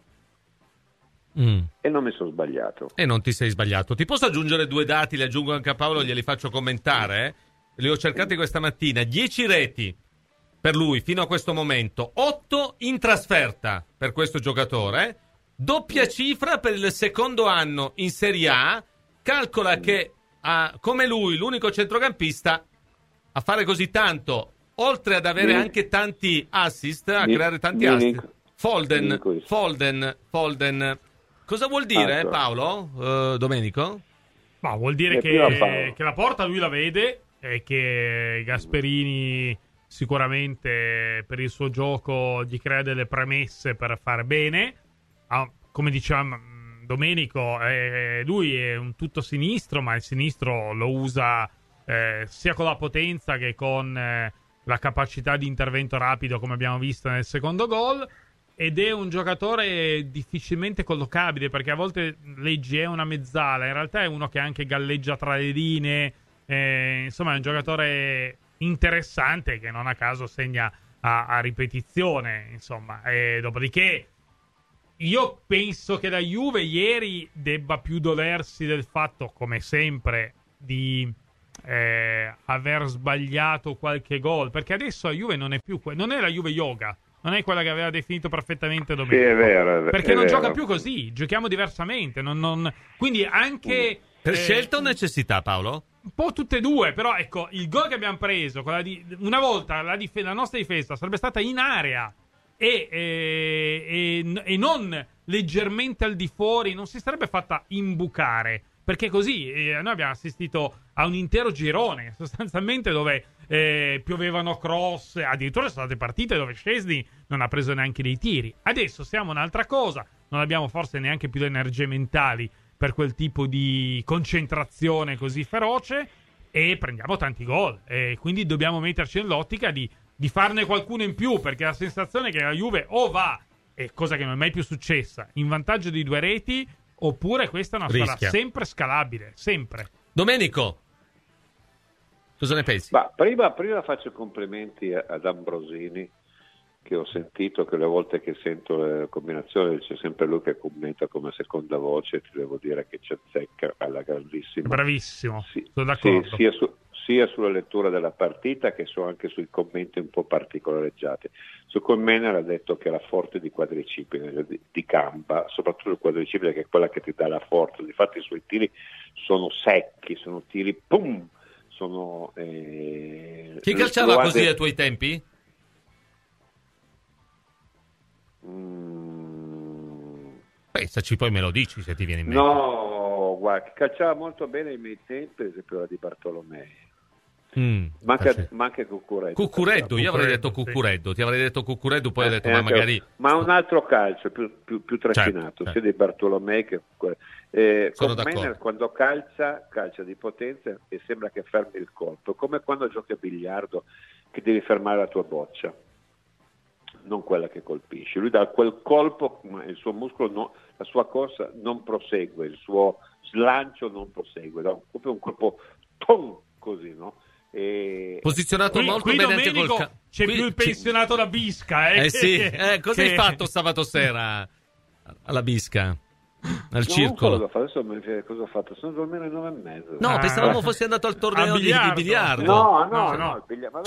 E non mi sono sbagliato. E non ti sei sbagliato. Ti posso aggiungere 2 dati, li aggiungo anche a Paolo, glieli faccio commentare. Li ho cercati questa mattina. 10 reti per lui fino a questo momento, 8 in trasferta per questo giocatore, doppia cifra per il secondo anno in Serie A. Calcola che come lui, l'unico centrocampista a fare così tanto, oltre ad avere anche tanti assist, a creare tanti assist. Folden. Cosa vuol dire, Paolo? Domenico? Ma vuol dire che la porta lui la vede e che Gasperini sicuramente per il suo gioco gli crea delle premesse per fare bene. Come diceva Domenico, lui è un tutto sinistro, ma il sinistro lo usa sia con la potenza che con la capacità di intervento rapido, come abbiamo visto nel secondo gol. Ed è un giocatore difficilmente collocabile, perché a volte leggi è una mezzala, in realtà è uno che anche galleggia tra le linee, insomma è un giocatore interessante che non a caso segna a ripetizione, insomma. E dopodiché io penso che la Juve ieri debba più dolersi del fatto, come sempre, di aver sbagliato qualche gol, perché adesso la Juve non è più non è la Juve yoga. Non è quella che aveva definito perfettamente Domenico. Sì, è vero. Perché non gioca più così, giochiamo diversamente. Quindi anche... Per scelta o necessità, Paolo? Un po' tutte e due, però ecco, il gol che abbiamo preso, una volta la nostra difesa sarebbe stata in area e non leggermente al di fuori, non si sarebbe fatta imbucare, perché così noi abbiamo assistito a un intero girone sostanzialmente dove piovevano cross, addirittura sono state partite dove Szczęsny non ha preso neanche dei tiri. Adesso siamo un'altra cosa, non abbiamo forse neanche più le energie mentali per quel tipo di concentrazione così feroce e prendiamo tanti gol, e quindi dobbiamo metterci nell'ottica di farne qualcuno in più, perché la sensazione è che la Juve o va, e cosa che non è mai più successa, in vantaggio di 2 reti, oppure questa è una squadra sempre scalabile, sempre. Domenico, cosa ne pensi? Ma prima faccio complimenti ad Ambrosini, che ho sentito, che le volte che sento le combinazioni c'è sempre lui che commenta come seconda voce, ti devo dire che ci azzecca alla grandissima. Bravissimo, sì, sono d'accordo. Sì, sia sulla lettura della partita che anche sui commenti un po' particolareggiati. Su Colmener ha detto che era forte di quadricipite, di gamba, soprattutto il quadricipite, che è quella che ti dà la forza. Infatti i suoi tiri sono secchi, sono tiri pum, sono... Chi calciava così ai tuoi tempi? Pensaci, poi me lo dici se ti viene in mente. No, guarda, calciava molto bene ai miei tempi, per esempio la di Bartolomei. Ma anche Cuccureddu, io avrei detto Cuccureddu, ti avrei detto Cuccureddu, poi ho detto ma magari... Ma un altro calcio più trascinato, sia di Bartolomei che... Sono Comener quando calcia di potenza e sembra che fermi il colpo, come quando giochi a biliardo che devi fermare la tua boccia, non quella che colpisci. Lui dà quel colpo, ma il suo muscolo, la sua corsa non prosegue, il suo slancio non prosegue, dà proprio un colpo così, no? Posizionato molto bene anche col c'è più il pensionato da Bisca, sì, cosa hai fatto sabato sera alla Bisca? Al circolo? Adesso cosa ho fatto? Sono dormito alle 9:30. No, pensavamo fossi andato al torneo di biliardo. No.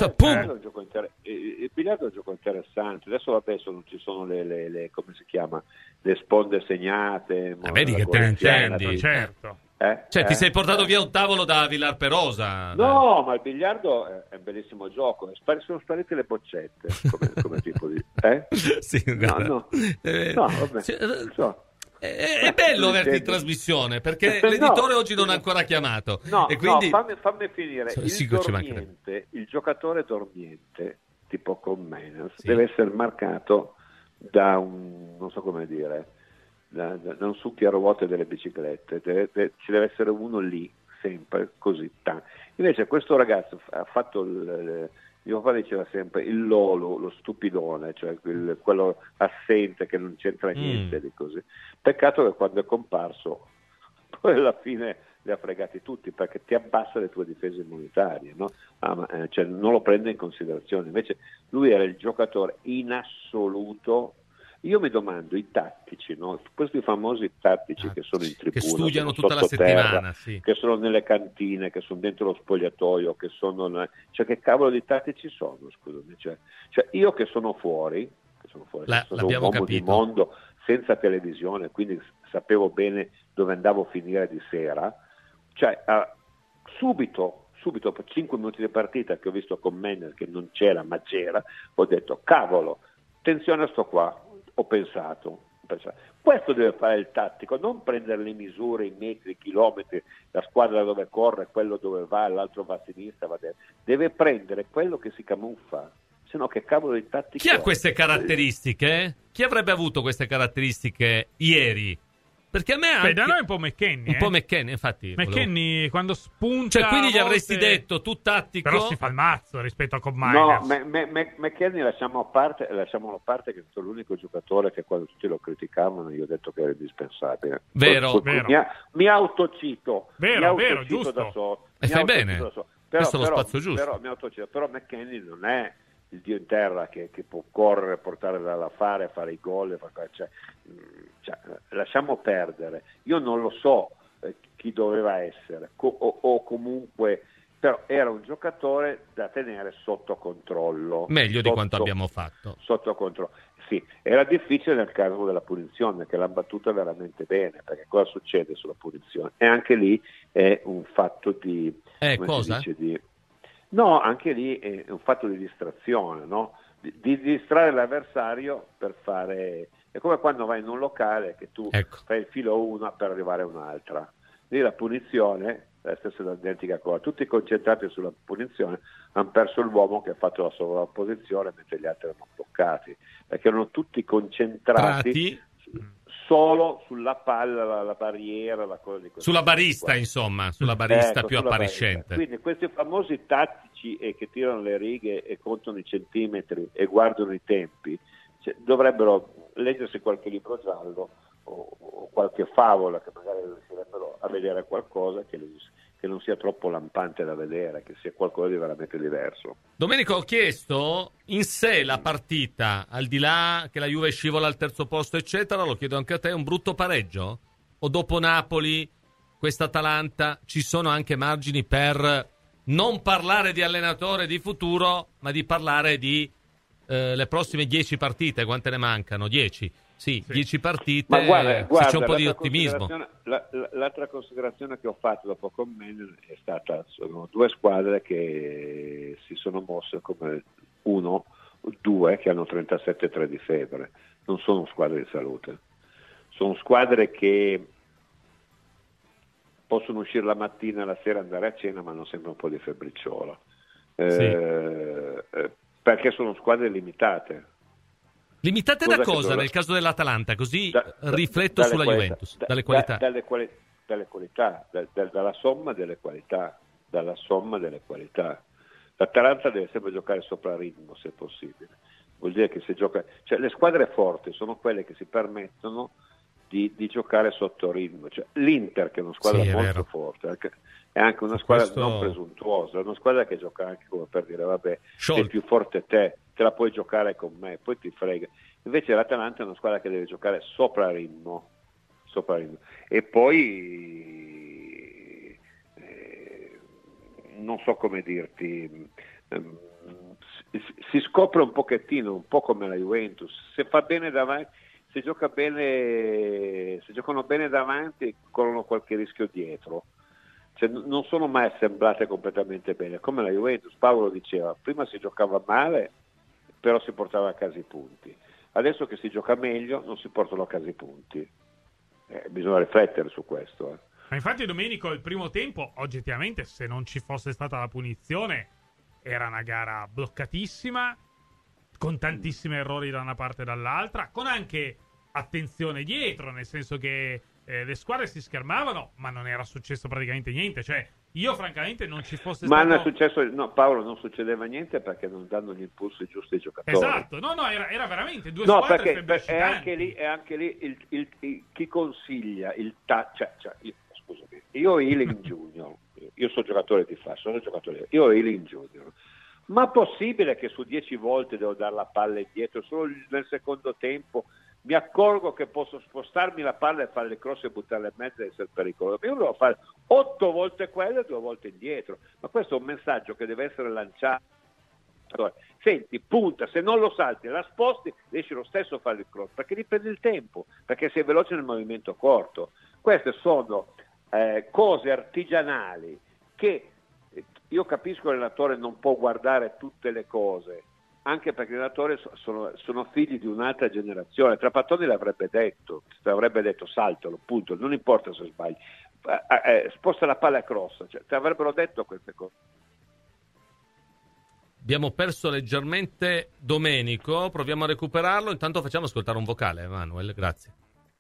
Il biliardo è un gioco interessante. Adesso vabbè, non ci sono le come si chiama, le sponde segnate. Vedi che te ne intendi, certo. Ti sei portato via un tavolo da Villar Perosa? No, ma il biliardo è un bellissimo gioco. Sono sparite le boccette come tipo di... Sì, no, vabbè. È bello averti in trasmissione, perché l'editore oggi non ha ancora chiamato. No, e quindi... fammi finire. Il giocatore dormiente, tipo Colmener, deve essere marcato da un, non so come dire, da un succhiaruote delle biciclette. Ci deve essere uno lì, sempre, così. Invece questo ragazzo ha fatto mio padre diceva sempre il lolo, lo stupidone, cioè quello assente che non c'entra niente di così. Peccato che quando è comparso poi alla fine li ha fregati tutti, perché ti abbassa le tue difese immunitarie, no? Cioè non lo prende in considerazione. Invece lui era il giocatore in assoluto. Io mi domando, i tattici, no? Questi famosi tattici che sono in tribuna, che studiano tutta la settimana, sì. Che sono nelle cantine, che sono dentro lo spogliatoio, che sono, cioè che cavolo di tattici sono, scusami, cioè io che sono fuori sono un uomo di mondo senza televisione, quindi sapevo bene dove andavo a finire di sera, cioè subito per 5 minuti di partita che ho visto con Menner che non c'era ma c'era, ho detto cavolo, attenzione a sto qua. Ho pensato, questo deve fare il tattico, non prendere le misure, i metri, i chilometri, la squadra dove corre, quello dove va, l'altro va a sinistra, va a destra. Deve prendere quello che si camuffa, se no che cavolo di tattico. Chi ha queste caratteristiche? Chi avrebbe avuto queste caratteristiche ieri? Perché a me anche... da noi è un po' McKennie. Un po' McKennie, infatti. McKennie quando spunta... Cioè, quindi gli avresti detto, tu tattico... Però si fa il mazzo rispetto a Cobb No, McKennie lasciamolo a parte che è stato l'unico giocatore che quando tutti lo criticavano io ho detto che era indispensabile. Vero. Mi autocito. Vero, giusto. Da solo. E fai bene. Questo è lo spazio giusto. Però McKennie non è il dio in terra che può correre, portare dall'affare, fare i gol, cioè, lasciamo perdere. Io non lo so chi doveva essere o comunque, però era un giocatore da tenere sotto controllo. Meglio di quanto abbiamo fatto. Sotto controllo. Sì, era difficile nel caso della punizione, che l'ha battuta veramente bene, perché cosa succede sulla punizione? E anche lì è un fatto di... cosa? No, anche lì è un fatto di distrazione, no? Di distrarre l'avversario per fare È come quando vai in un locale che tu fai il filo una per arrivare a un'altra. Lì la punizione è la stessa identica cosa. Tutti concentrati sulla punizione, hanno perso l'uomo che ha fatto la sovrapposizione mentre gli altri erano bloccati, perché erano tutti concentrati solo sulla palla, la barriera, la cosa di questo. Sulla barista, insomma, sulla barista più appariscente. Barista. Quindi questi famosi tattici che tirano le righe e contano i centimetri e guardano i tempi, dovrebbero leggersi qualche libro giallo o qualche favola che magari riuscirebbero a vedere qualcosa che non sia troppo lampante da vedere, che sia qualcosa di veramente diverso. Domenico, ho chiesto in sé la partita, al di là che la Juve scivola al terzo posto eccetera, lo chiedo anche a te, un brutto pareggio? O dopo Napoli, questa Atalanta, ci sono anche margini per non parlare di allenatore di futuro, ma di parlare di le prossime 10 partite? Quante ne mancano? 10? Sì, 10 partite, ma guarda, se c'è un po' di ottimismo. L'altra considerazione che ho fatto dopo commento è stata, sono due squadre che si sono mosse come due che hanno 37,3 di febbre, non sono squadre di salute, sono squadre che possono uscire la mattina e la sera andare a cena, ma hanno sempre un po' di febbriciola, perché sono squadre limitate. Limitate da cosa nel caso dell'Atalanta? Così rifletto sulla Juventus. Dalle qualità. Dalle qualità, dalla somma delle qualità. L'Atalanta deve sempre giocare sopra ritmo, se possibile. Vuol dire che se gioca, cioè le squadre forti sono quelle che si permettono di giocare sotto ritmo. Cioè, l'Inter, che è una squadra molto forte, è anche una squadra non presuntuosa, è una squadra che gioca anche come per dire vabbè, sei più forte te la puoi giocare con me, poi ti frega. Invece l'Atalanta è una squadra che deve giocare sopra ritmo. E poi non so come dirti, si scopre un pochettino, un po' come la Juventus, se fa bene davanti, se giocano bene davanti, corrono qualche rischio dietro. Cioè, non sono mai assemblate completamente bene, come la Juventus. Paolo diceva, prima si giocava male, però si portava a casa i punti. Adesso che si gioca meglio, non si portano a casa i punti. Bisogna riflettere su questo. Ma infatti, Domenico, il primo tempo, oggettivamente, se non ci fosse stata la punizione, era una gara bloccatissima, con tantissimi errori da una parte e dall'altra, con anche attenzione dietro, nel senso che le squadre si schermavano, ma non era successo praticamente niente. Cioè, io francamente non ci fosse ma stato... non è successo, no, Paolo, non succedeva niente perché non danno gli impulsi giusti ai giocatori. Esatto, era veramente due squadre febbricitanti. È anche lì chi consiglia scusami, io ho Ealing Junior, io sono giocatore di io ho Ealing Junior, ma possibile che su 10 volte devo dare la palla indietro, solo nel secondo tempo mi accorgo che posso spostarmi la palla e fare le cross e buttarle in mezzo e essere pericoloso? Io devo fare 8 volte quello e 2 volte indietro, ma questo è un messaggio che deve essere lanciato. Allora, senti, punta, se non lo salti e la sposti, riesci lo stesso a fare il cross, perché dipende il tempo, perché sei veloce nel movimento corto. Queste sono cose artigianali che io capisco che l'allenatore non può guardare tutte le cose, anche perché gli allenatori sono figli di un'altra generazione. Trapattoni l'avrebbe detto saltalo, punto, non importa se sbagli, sposta la palla a cross, cioè, ti avrebbero detto queste cose. Abbiamo perso leggermente Domenico, proviamo a recuperarlo, intanto facciamo ascoltare un vocale, Manuel, grazie.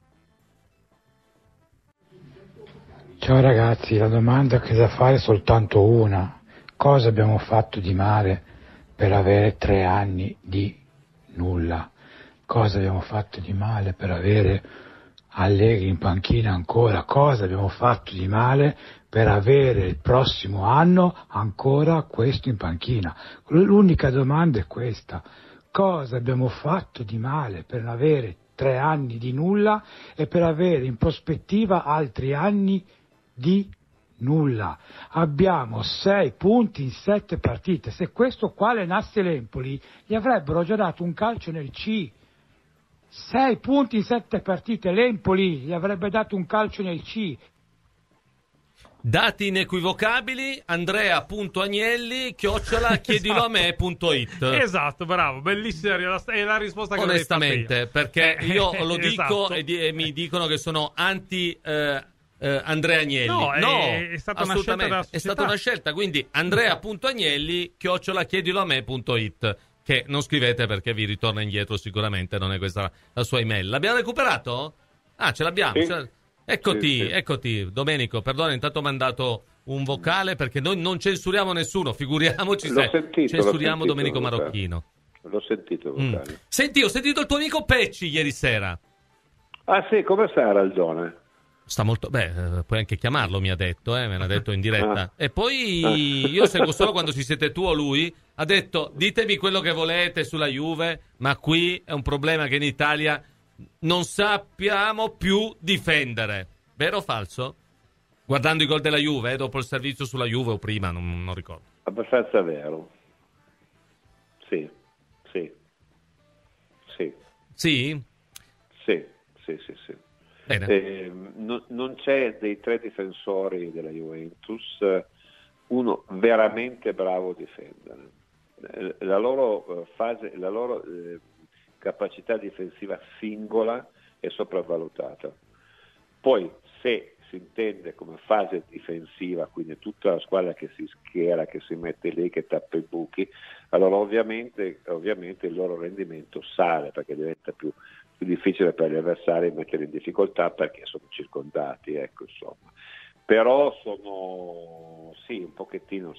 Ciao ragazzi, la domanda che da fare è soltanto una: cosa abbiamo fatto di male per avere 3 anni di nulla? Cosa abbiamo fatto di male per avere Allegri in panchina ancora? Cosa abbiamo fatto di male per avere il prossimo anno ancora questo in panchina? L'unica domanda è questa: cosa abbiamo fatto di male per non avere 3 anni di nulla e per avere in prospettiva altri anni di nulla? Abbiamo 6 punti in 7 partite. Se questo qua allenasse l'Empoli, gli avrebbero già dato un calcio nel C. 6 punti in 7 partite, l'Empoli gli avrebbe dato un calcio nel C. Dati inequivocabili, Andrea.Agnelli @chiedilome.it. Esatto, bravo, bellissima, è la risposta che onestamente, perché io lo dico esatto. e mi dicono che sono anti Andrea Agnelli. No, no, è stata una scelta della società. è stata una scelta, quindi Andrea.Agnelli @chiedilome.it, che non scrivete perché vi ritorna indietro sicuramente, non è questa la sua email. L'abbiamo recuperato? Ah, ce l'abbiamo. Sì. Eccoti, Sì. Eccoti. Domenico, perdona, intanto ho mandato un vocale perché noi non censuriamo nessuno, figuriamoci se censuriamo Domenico Marocchino. L'ho sentito il vocale. Senti, ho sentito il tuo amico Pecci ieri sera. Ah sì, come sta Raldone? Sta molto... puoi anche chiamarlo, mi ha detto, me l'ha detto in diretta. E poi io seguo solo quando ci siete tu o lui. Ha detto, ditemi quello che volete sulla Juve, ma qui è un problema che in Italia non sappiamo più difendere. Vero o falso? Guardando i gol della Juve, dopo il servizio sulla Juve o prima, non ricordo. Abbastanza vero. Sì. Sì? Sì. Bene. Non c'è dei 3 difensori della Juventus uno veramente bravo a difendere. La loro fase, la loro capacità difensiva singola è sopravvalutata. Poi se si intende come fase difensiva, quindi tutta la squadra che si schiera, che si mette lì, che tappa i buchi, allora ovviamente il loro rendimento sale, perché diventa più difficile per gli avversari mettere in difficoltà perché sono circondati, ecco, insomma. Però sono un pochettino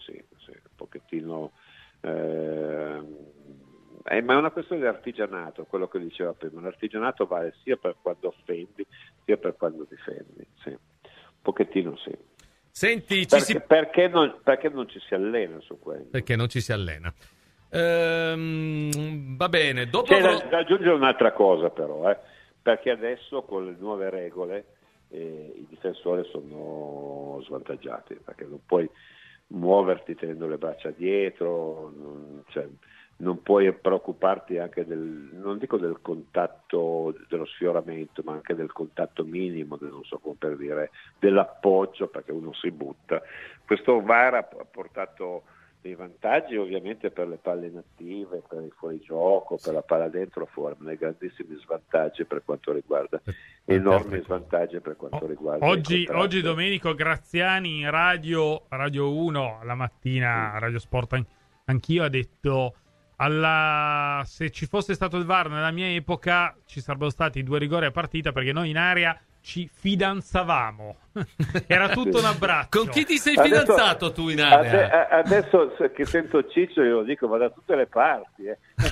ma è una questione di artigianato, quello che diceva prima. L'artigianato vale sia per quando offendi sia per quando difendi, sì. Un pochettino sì. Senti, perché non ci si allena su quello? Perché non ci si allena. Va bene, dopo c'è da aggiungere un'altra cosa però, perché adesso con le nuove regole i difensori sono svantaggiati, perché non puoi muoverti tenendo le braccia dietro, non puoi preoccuparti anche non dico del contatto, dello sfioramento, ma anche del contatto minimo, non so come per dire, dell'appoggio, perché uno si butta. Questo VAR ha portato dei vantaggi ovviamente per le palle inattive, per il fuorigioco, per la palla dentro o fuori, ma dei grandissimi svantaggi per quanto riguarda, enormi svantaggi per quanto riguarda oggi Domenico Graziani in Radio 1 la mattina, Radio Sport anch'io, ha detto se ci fosse stato il VAR nella mia epoca ci sarebbero stati 2 rigori a partita, perché noi in area ci fidanzavamo. Era tutto un abbraccio. Con chi ti sei fidanzato tu in area? Adesso che sento Ciccio io lo dico, va da tutte le parti.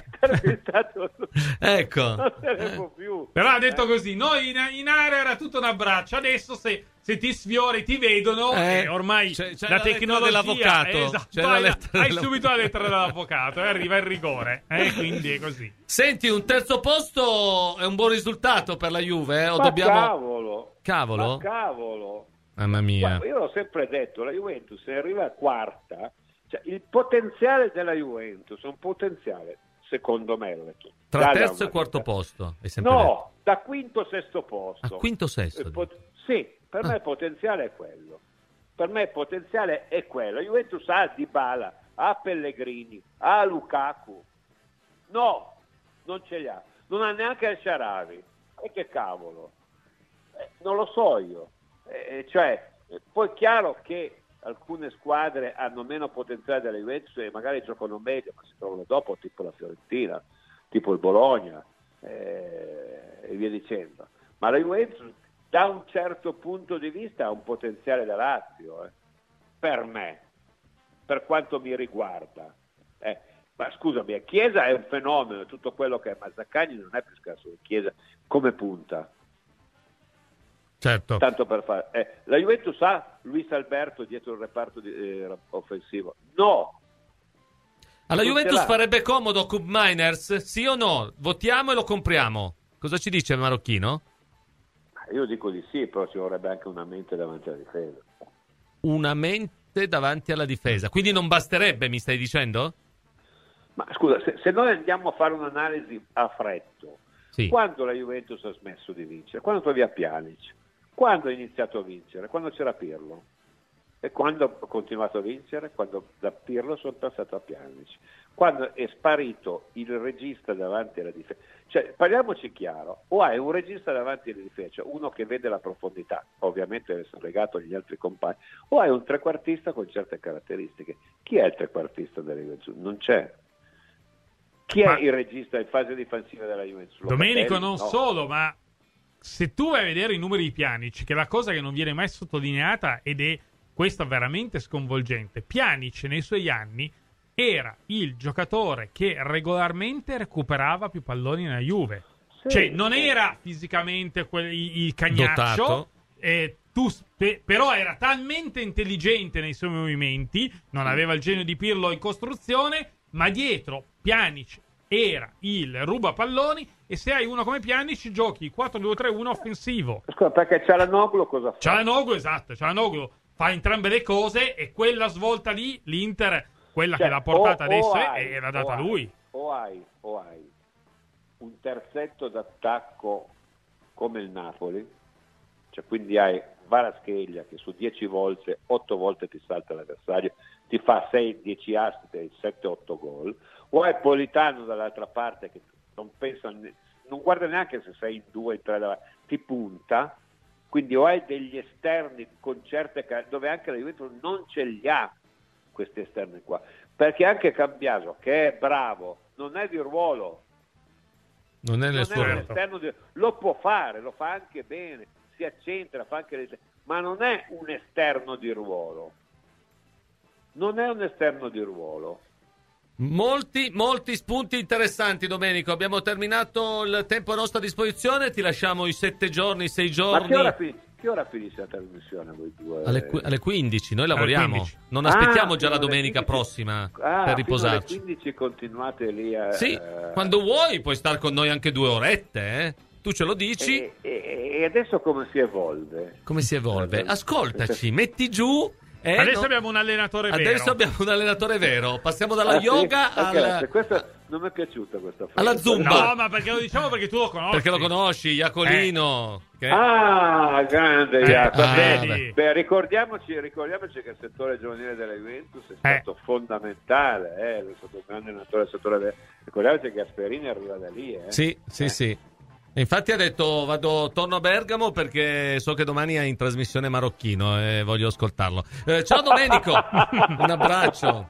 Ecco. Non se ne può più. Però ha detto così, noi in area era tutto un abbraccio, adesso se ti sfiori ti vedono, ormai c'è la tecnologia dell'avvocato. Hai subito la lettera dell'avvocato e arriva il rigore, quindi è così. Senti, un terzo posto è un buon risultato per la Juve, o Ma dobbiamo... Cavolo. Mamma mia. Guarda, io l'ho sempre detto, la Juventus se arriva a quarta, cioè il potenziale della Juventus è un potenziale, secondo me, l'ho detto, tra terzo e quarto posto, è sempre no, detto. Da quinto sesto posto. A quinto sesto? Sì, per me il potenziale è quello. Per me il potenziale è quello. La Juventus ha Dybala, ha Pellegrini, ha Lukaku. No, non ce li ha. Non ha neanche il Shaarawy. E che cavolo? Non lo so io. Poi è chiaro che alcune squadre hanno meno potenziale della Juventus e magari giocano meglio, ma si trovano dopo, tipo la Fiorentina, tipo il Bologna e via dicendo. Ma la Juventus da un certo punto di vista ha un potenziale da Lazio, per me, per quanto mi riguarda. Ma scusami, Chiesa è un fenomeno, tutto quello che è, ma Zaccagni non è più scarso di Chiesa come punta. Certo. Tanto per fare. La Juventus ha Luis Alberto dietro il reparto offensivo? No. Alla Juventus farebbe comodo Cup Miners? Sì o no? Votiamo e lo compriamo. Cosa ci dice il Marocchino? Io dico di sì, però ci vorrebbe anche una mente davanti alla difesa. Una mente davanti alla difesa. Quindi non basterebbe, mi stai dicendo? Ma scusa, se noi andiamo a fare un'analisi a freddo, sì. Quando la Juventus ha smesso di vincere? Quando trovi a Pjanic? Quando ha iniziato a vincere? Quando c'era Pirlo? E quando ha continuato a vincere? Quando da Pirlo sono passato a Pjanic. Quando è sparito il regista davanti alla difesa. Cioè, parliamoci chiaro, o hai un regista davanti alla difesa, cioè uno che vede la profondità, ovviamente deve essere legato agli altri compagni, o hai un trequartista con certe caratteristiche. Chi è il trequartista della Juventus? Non c'è. Chi è il regista in fase difensiva della Juventus? Domenico, non solo, ma se tu vai a vedere i numeri di Pjanic, che è la cosa che non viene mai sottolineata ed è questa veramente sconvolgente, Pjanic nei suoi anni era il giocatore che regolarmente recuperava più palloni nella Juve. Sì, cioè non era fisicamente il cagnaccio, però era talmente intelligente nei suoi movimenti, non aveva il genio di Pirlo in costruzione, ma dietro Pjanic era il rubapalloni, e se hai uno come Pjanic giochi 4-2-3-1 offensivo. Scusa, perché Cialanoglu cosa fa? Cialanoglu fa entrambe le cose, e quella svolta lì l'Inter, quella che l'ha portata adesso, e l'ha data lui. O hai un terzetto d'attacco come il Napoli, cioè quindi hai Kvaratskhelia che su 10 volte 8 volte ti salta l'avversario, ti fa 6-10 assist e 7-8 gol, o hai Politano dall'altra parte che non pensa, non guarda neanche se sei in 2 in 3 davanti, ti punta. Quindi o hai degli esterni con certe dove anche la Juventus non ce li ha questi esterni qua, perché anche Cambiaso, che è bravo, non è di ruolo, non è nel suo esterno lo può fare, lo fa anche bene, si accentra, fa anche ma non è un esterno di ruolo. Molti spunti interessanti, Domenico. Abbiamo terminato il tempo a nostra disposizione, ti lasciamo i 7 giorni, 6 giorni. Ma che ora finisce la trasmissione voi due? Alle 15, noi lavoriamo. 15. Non aspettiamo già la domenica prossima per riposarci. Alle 15 continuate lì a... Sì, quando vuoi puoi stare con noi anche 2 orette, Tu ce lo dici. E adesso come si evolve? Come si evolve? Ascoltaci, metti giù... Adesso abbiamo un allenatore vero. Passiamo dalla yoga alla... Questa non mi è piaciuta questa frase. Alla zumba. No, ma perché lo diciamo? Perché tu lo conosci. Perché lo conosci, Iacolino. Grande Iacolino. Ricordiamoci che il settore giovanile della Juventus è stato fondamentale. È stato un grande allenatore del settore. Ricordiamoci che Gasperini arriva da lì. Sì. Infatti ha detto torno a Bergamo perché so che domani è in trasmissione marocchino e voglio ascoltarlo. Ciao Domenico, un abbraccio.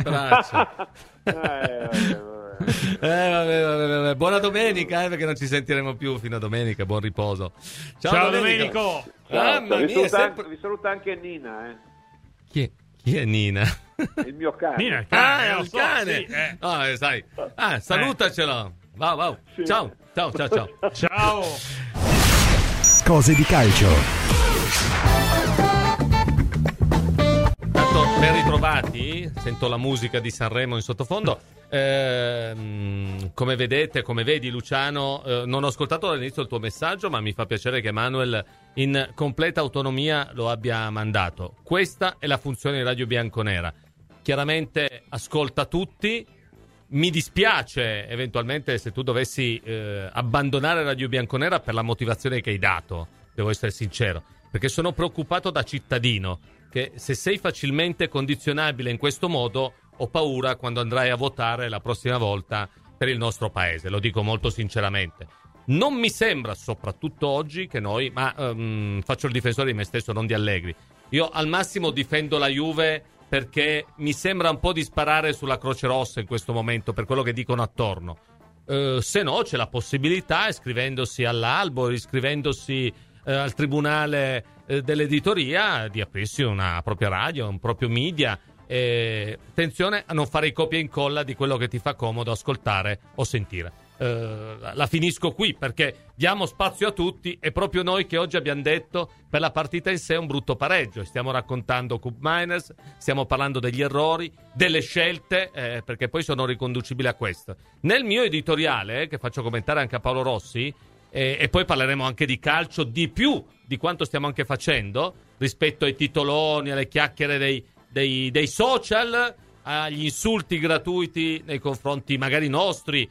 Vabbè. Buona domenica, perché non ci sentiremo più fino a domenica. Buon riposo. Ciao Domenico. Vi saluta anche Nina. Chi è Nina? Il mio cane. Nina, il cane. Sì. Sai. Salutacelo. Wow. Sì. Ciao. Ciao. Cose di calcio. Tanto ben ritrovati, sento la musica di Sanremo in sottofondo. Come vedi Luciano, non ho ascoltato dall'inizio il tuo messaggio, ma mi fa piacere che Manuel in completa autonomia lo abbia mandato. Questa è la funzione di Radio Bianconera. Chiaramente ascolta tutti. Mi dispiace eventualmente se tu dovessi abbandonare Radio Bianconera per la motivazione che hai dato, devo essere sincero, perché sono preoccupato da cittadino, che se sei facilmente condizionabile in questo modo ho paura quando andrai a votare la prossima volta per il nostro paese, lo dico molto sinceramente. Non mi sembra, soprattutto oggi, che noi, ma faccio il difensore di me stesso, non di Allegri, io al massimo difendo la Juve perché mi sembra un po' di sparare sulla Croce Rossa in questo momento per quello che dicono attorno. Se no c'è la possibilità, iscrivendosi all'albo, iscrivendosi al tribunale dell'editoria, di aprirsi una propria radio, un proprio media. Attenzione a non fare i copia e incolla di quello che ti fa comodo ascoltare o sentire. La finisco qui perché diamo spazio a tutti, e proprio noi che oggi abbiamo detto per la partita in sé un brutto pareggio. Stiamo raccontando Cup Miners, stiamo parlando degli errori, delle scelte, perché poi sono riconducibili a questo. Nel mio editoriale, che faccio commentare anche a Paolo Rossi, e poi parleremo anche di calcio, di più di quanto stiamo anche facendo rispetto ai titoloni, alle chiacchiere dei social, agli insulti gratuiti nei confronti magari nostri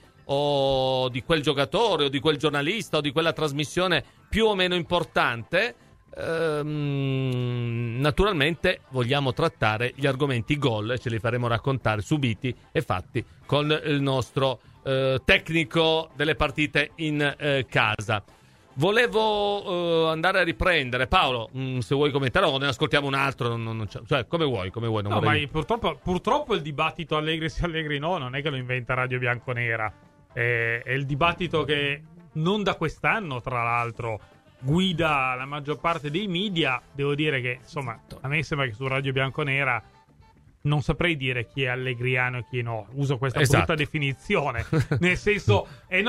o di quel giocatore o di quel giornalista o di quella trasmissione più o meno importante. naturalmente vogliamo trattare gli argomenti gol e ce li faremo raccontare subiti e fatti con il nostro tecnico delle partite in casa. Volevo andare a riprendere, Paolo, se vuoi commentare o ne ascoltiamo un altro, cioè come vuoi. Non no, vorrei... ma purtroppo il dibattito Allegri sì Allegri no non è che lo inventa Radio Bianconera, è il dibattito che non da quest'anno tra l'altro guida la maggior parte dei media. Devo dire che insomma a me sembra che su Radio Bianconera non saprei dire chi è allegriano e chi no, uso questa brutta definizione nel senso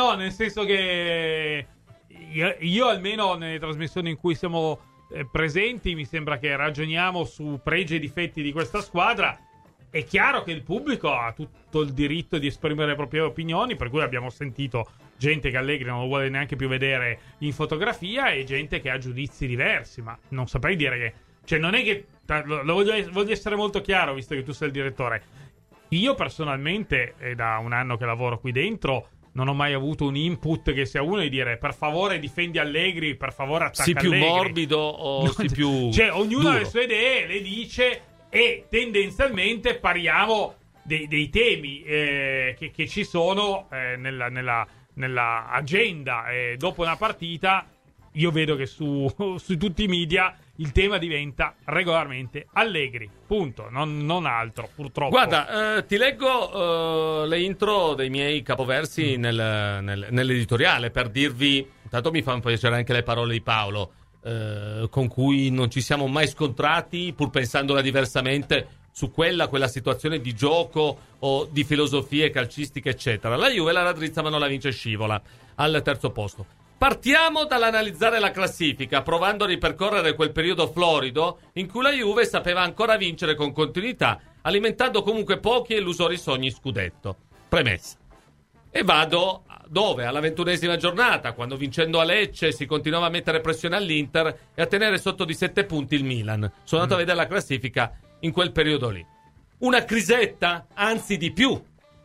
che io almeno nelle trasmissioni in cui siamo presenti mi sembra che ragioniamo su pregi e difetti di questa squadra. È chiaro che il pubblico ha tutto il diritto di esprimere le proprie opinioni, per cui abbiamo sentito gente che Allegri non lo vuole neanche più vedere in fotografia e gente che ha giudizi diversi, ma non saprei dire che... Cioè non è che... voglio essere molto chiaro, visto che tu sei il direttore. Io personalmente, è da un anno che lavoro qui dentro, non ho mai avuto un input che sia uno di dire per favore difendi Allegri, per favore attacca Allegri. Allegri. Sii più morbido o sii più cioè ognuno duro. ha le sue idee, le dice e tendenzialmente pariamo dei temi che ci sono nella agenda. Dopo una partita io vedo che su tutti i media il tema diventa regolarmente Allegri, punto, non altro, purtroppo. Guarda, ti leggo le intro dei miei capoversi nell'editoriale per dirvi, intanto mi fanno piacere anche le parole di Paolo, con cui non ci siamo mai scontrati, pur pensandola diversamente, su quella situazione di gioco o di filosofie calcistiche, eccetera. La Juve la raddrizza ma non la vince, scivola al terzo posto. Partiamo dall'analizzare la classifica, provando a ripercorrere quel periodo florido in cui la Juve sapeva ancora vincere con continuità, alimentando comunque pochi e illusori sogni scudetto. Premessa. E vado dove? Alla 21esima giornata, quando vincendo a Lecce si continuava a mettere pressione all'Inter e a tenere sotto di 7 punti il Milan. Sono andato a vedere la classifica in quel periodo lì. Una crisetta, anzi di più.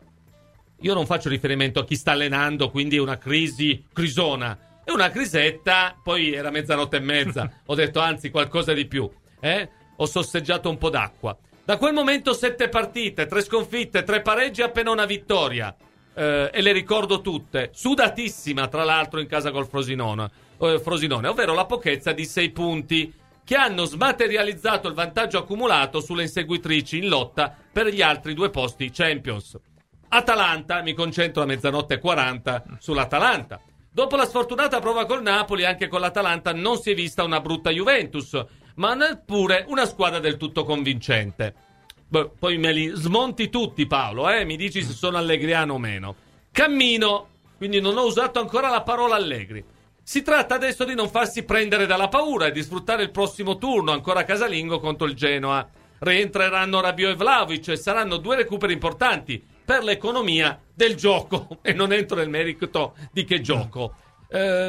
Io non faccio riferimento a chi sta allenando, quindi è una crisona. È una crisetta, poi era mezzanotte e mezza. Ho detto, anzi, qualcosa di più. Ho sosseggiato un po' d'acqua. Da quel momento 7 partite, 3 sconfitte, 3 pareggi, appena una vittoria. E le ricordo tutte. Sudatissima, tra l'altro, in casa col Frosinone, ovvero la pochezza di 6 punti, che hanno smaterializzato il vantaggio accumulato sulle inseguitrici in lotta per gli altri 2 posti Champions. Atalanta, mi concentro a mezzanotte e 40 sull'Atalanta. Dopo la sfortunata prova col Napoli, anche con l'Atalanta non si è vista una brutta Juventus, ma neppure una squadra del tutto convincente. Poi me li smonti tutti, Paolo, mi dici se sono allegriano o meno. Cammino, quindi non ho usato ancora la parola Allegri. Si tratta adesso di non farsi prendere dalla paura e di sfruttare il prossimo turno, ancora casalingo, contro il Genoa. Rientreranno Rabiot e Vlahovic e saranno 2 recuperi importanti per l'economia del gioco, e non entro nel merito di che gioco. È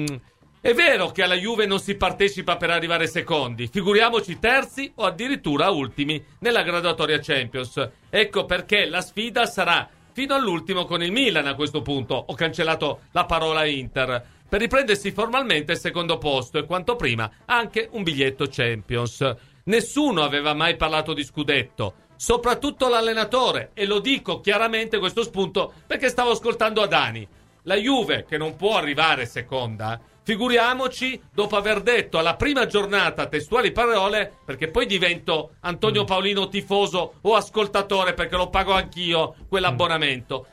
vero che alla Juve non si partecipa per arrivare secondi, figuriamoci terzi o addirittura ultimi nella graduatoria Champions. Ecco perché la sfida sarà fino all'ultimo con il Milan a questo punto. Ho cancellato la parola Inter, per riprendersi formalmente il secondo posto e quanto prima anche un biglietto Champions. Nessuno aveva mai parlato di scudetto, soprattutto l'allenatore, e lo dico chiaramente questo spunto perché stavo ascoltando Adani. La Juve, che non può arrivare seconda, figuriamoci dopo aver detto alla prima giornata testuali parole, perché poi divento Antonio Paolino tifoso o ascoltatore perché lo pago anch'io quell'abbonamento.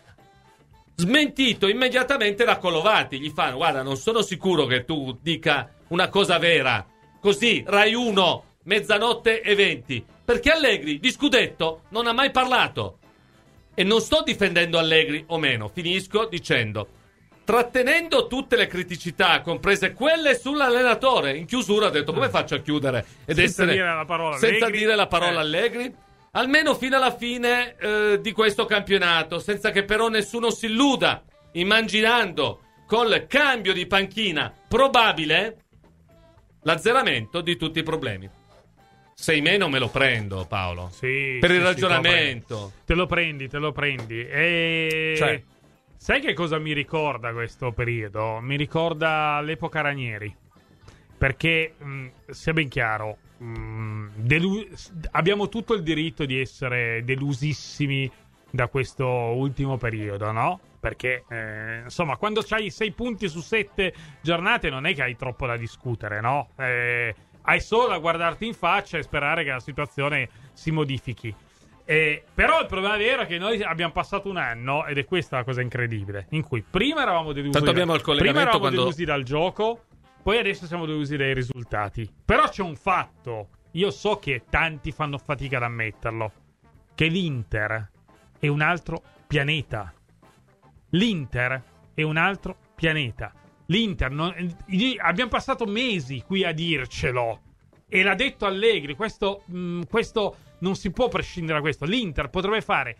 Smentito immediatamente da Collovati, gli fanno: guarda, non sono sicuro che tu dica una cosa vera. Così, Rai 1, mezzanotte e 20, perché Allegri di scudetto non ha mai parlato. E non sto difendendo Allegri o meno, finisco dicendo: trattenendo tutte le criticità, comprese quelle sull'allenatore, in chiusura ho detto: come faccio a chiudere ed senza essere dire la parola senza Allegri? dire la parola Allegri? Almeno fino alla fine di questo campionato, senza che però nessuno si illuda, immaginando col cambio di panchina probabile l'azzeramento di tutti i problemi. 6 meno me lo prendo, Paolo. Sì, per il sì, ragionamento. Te lo prendi. E... Cioè, sai che cosa mi ricorda questo periodo? Mi ricorda l'epoca Ranieri. perché sia ben chiaro, abbiamo tutto il diritto di essere delusissimi da questo ultimo periodo, no? Perché insomma, quando c'hai 6 punti su 7 giornate non è che hai troppo da discutere, no? Hai solo da guardarti in faccia e sperare che la situazione si modifichi. Però il problema vero è che noi abbiamo passato un anno, ed è questa la cosa incredibile, in cui prima eravamo delusi dal gioco, poi adesso siamo delusi dai risultati. Però c'è un fatto, io so che tanti fanno fatica ad ammetterlo, che l'Inter è un altro pianeta. L'Inter è un altro pianeta. L'Inter abbiamo passato mesi qui a dircelo, e l'ha detto Allegri, questo non si può prescindere da questo. L'Inter potrebbe fare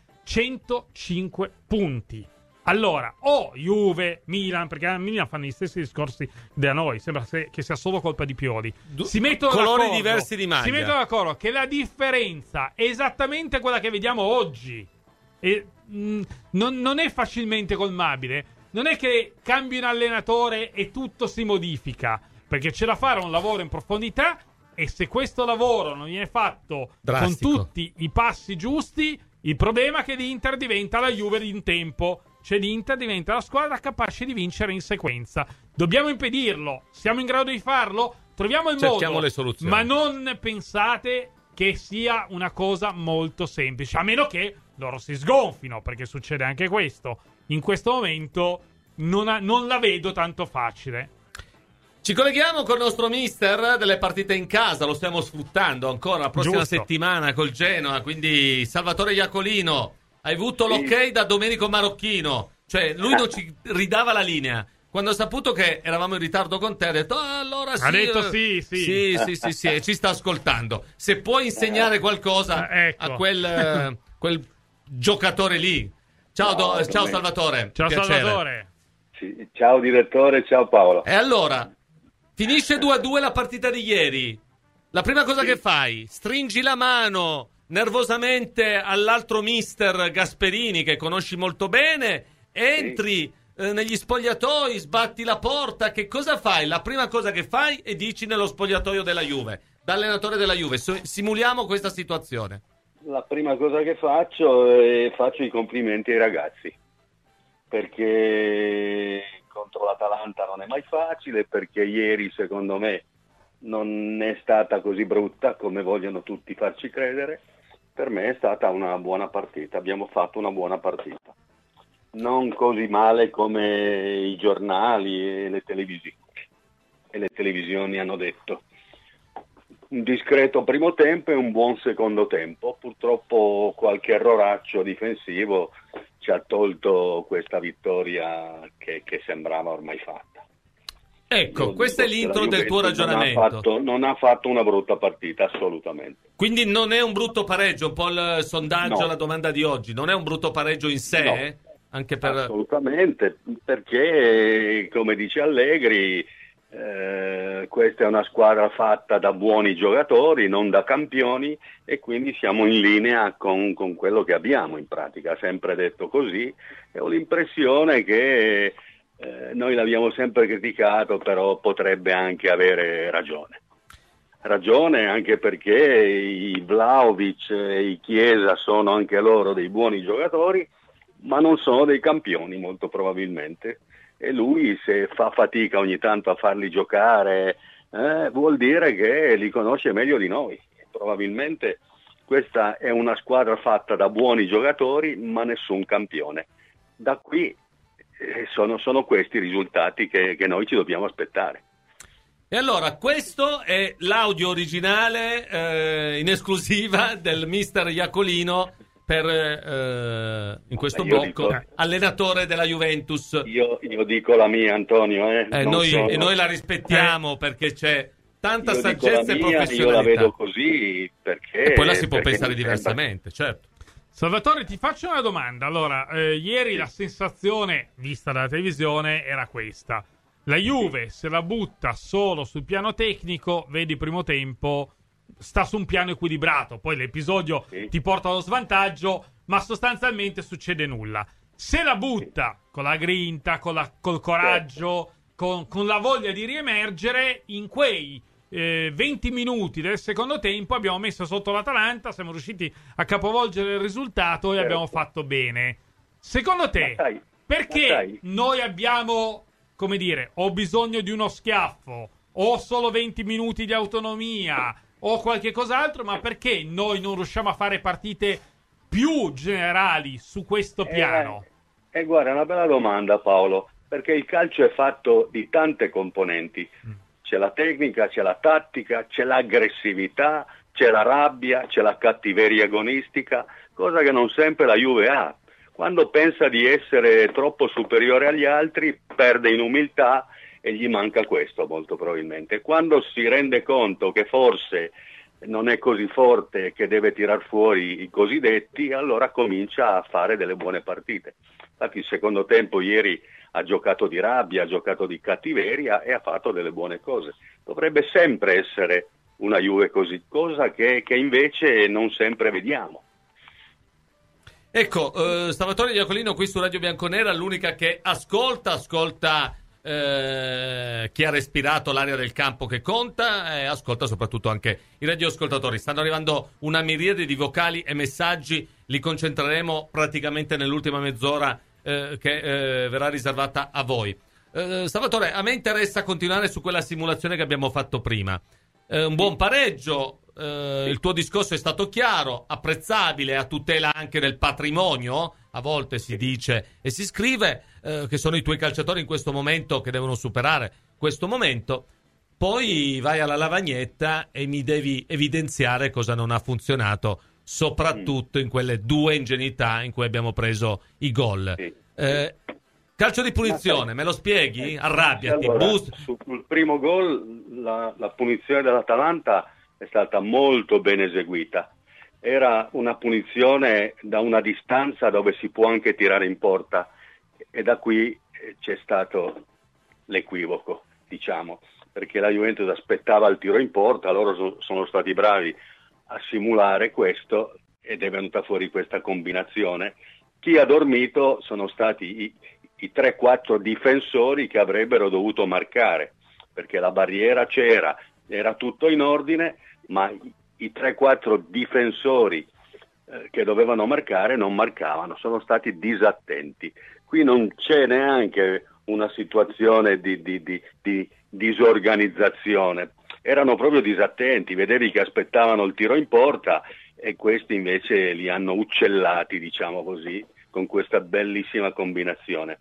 105 punti. Allora, o Juve, Milan, perché a Milan fanno gli stessi discorsi da noi, sembra che sia solo colpa di Pioli. Colori diversi di maglia. Si mettono d'accordo che la differenza è esattamente quella che vediamo oggi. E non è facilmente colmabile. Non è che cambi un allenatore e tutto si modifica, perché c'è da fare un lavoro in profondità, e se questo lavoro non viene fatto drastico, con tutti i passi giusti, il problema è che l'Inter diventa la Juve in tempo. Cioè l'Inter diventa la squadra capace di vincere in sequenza. Dobbiamo impedirlo. Siamo in grado di farlo? Troviamo il Cerchiamo modo. le soluzioni. Ma non pensate che sia una cosa molto semplice, a meno che loro si sgonfino, perché succede anche questo. In questo momento non la vedo tanto facile. Ci colleghiamo con il nostro mister delle partite in casa, lo stiamo sfruttando ancora la prossima settimana col Genoa, quindi Salvatore Iacolino, hai avuto l'ok da Domenico Marocchino, cioè lui non ci ridava la linea. Quando ha saputo che eravamo in ritardo con te, ha detto allora sì. Ha detto sì. Sì, e ci sta ascoltando. Se puoi insegnare qualcosa a quel giocatore lì. Ciao Salvatore. Ciao piacere. Salvatore. Sì, ciao direttore, ciao Paolo. E allora, finisce 2-2 la partita di ieri. La prima cosa che fai, stringi la mano nervosamente all'altro mister Gasperini, che conosci molto bene, entri negli spogliatoi, sbatti la porta. Che cosa fai? La prima cosa che fai e dici nello spogliatoio della Juve, da allenatore della Juve. Simuliamo questa situazione. La prima cosa che faccio è faccio i complimenti ai ragazzi, perché contro l'Atalanta non è mai facile, perché ieri secondo me non è stata così brutta come vogliono tutti farci credere. Per me è stata una buona partita, abbiamo fatto una buona partita, non così male come i giornali e le televisioni hanno detto. Un discreto primo tempo e un buon secondo tempo. Purtroppo qualche erroraccio difensivo ci ha tolto questa vittoria che sembrava ormai fatta. Ecco, questo è l'intro del tuo ragionamento. Non ha fatto una brutta partita, assolutamente. Quindi non è un brutto pareggio, un po' il sondaggio, la domanda di oggi, non è un brutto pareggio in sé? No, anche per... Assolutamente, perché come dice Allegri, questa è una squadra fatta da buoni giocatori, non da campioni, e quindi siamo in linea con quello che abbiamo in pratica. Ha sempre detto così, e ho l'impressione che noi l'abbiamo sempre criticato, però potrebbe anche avere ragione anche perché i Vlahovic e i Chiesa sono anche loro dei buoni giocatori, ma non sono dei campioni molto probabilmente. E lui, se fa fatica ogni tanto a farli giocare, vuol dire che li conosce meglio di noi. Probabilmente questa è una squadra fatta da buoni giocatori, ma nessun campione. Da qui sono questi i risultati che noi ci dobbiamo aspettare. E allora, questo è l'audio originale in esclusiva del mister Iacolino per in questo blocco, allenatore della Juventus. Io dico la mia, Antonio. Noi la rispettiamo perché c'è tanta saggezza e professionalità. Io la vedo così perché... E poi la si può pensare diversamente, certo. Salvatore, ti faccio una domanda. Allora, ieri la sensazione, vista dalla televisione, era questa. La Juve se la butta solo sul piano tecnico, vedi primo tempo... sta su un piano equilibrato, poi l'episodio ti porta allo svantaggio, ma sostanzialmente succede nulla. Se la butta con la grinta, col coraggio, con la voglia di riemergere in quei 20 minuti del secondo tempo abbiamo messo sotto l'Atalanta, siamo riusciti a capovolgere il risultato e abbiamo fatto bene. Secondo te, perché noi abbiamo, come dire, ho bisogno di uno schiaffo, o solo 20 minuti di autonomia, o qualche cos'altro, ma perché noi non riusciamo a fare partite più generali su questo piano? Guarda, è una bella domanda, Paolo, perché il calcio è fatto di tante componenti. C'è la tecnica, c'è la tattica, c'è l'aggressività, c'è la rabbia, c'è la cattiveria agonistica, cosa che non sempre la Juve ha. Quando pensa di essere troppo superiore agli altri, perde in umiltà e gli manca questo molto probabilmente. Quando si rende conto che forse non è così forte, che deve tirar fuori i cosiddetti, allora comincia a fare delle buone partite. Infatti il secondo tempo ieri ha giocato di rabbia, ha giocato di cattiveria e ha fatto delle buone cose. Dovrebbe sempre essere una Juve così, cosa che invece non sempre vediamo. Ecco, Salvatore Iacolino qui su Radio Bianconera, l'unica che ascolta chi ha respirato l'aria del campo che conta, e ascolta soprattutto anche i radioascoltatori. Stanno arrivando una miriade di vocali e messaggi, li concentreremo praticamente nell'ultima mezz'ora che verrà riservata a voi. Salvatore, a me interessa continuare su quella simulazione che abbiamo fatto prima. Un buon pareggio, il tuo discorso è stato chiaro, apprezzabile, a tutela anche del patrimonio, a volte si dice e si scrive, che sono i tuoi calciatori in questo momento che devono superare questo momento. Poi vai alla lavagnetta e mi devi evidenziare cosa non ha funzionato, soprattutto in quelle due ingenuità in cui abbiamo preso i gol. Calcio di punizione, me lo spieghi? Arrabbiati. Allora, sul primo gol la punizione dell'Atalanta è stata molto ben eseguita. Era una punizione da una distanza dove si può anche tirare in porta, e da qui c'è stato l'equivoco, diciamo, perché la Juventus aspettava il tiro in porta, loro sono stati bravi a simulare questo ed è venuta fuori questa combinazione. Chi ha dormito sono stati i 3-4 difensori che avrebbero dovuto marcare, perché la barriera c'era, era tutto in ordine, ma i 3-4 difensori che dovevano marcare non marcavano, sono stati disattenti. Qui non c'è neanche una situazione di disorganizzazione, erano proprio disattenti, vedevi che aspettavano il tiro in porta e questi invece li hanno uccellati, diciamo così, con questa bellissima combinazione.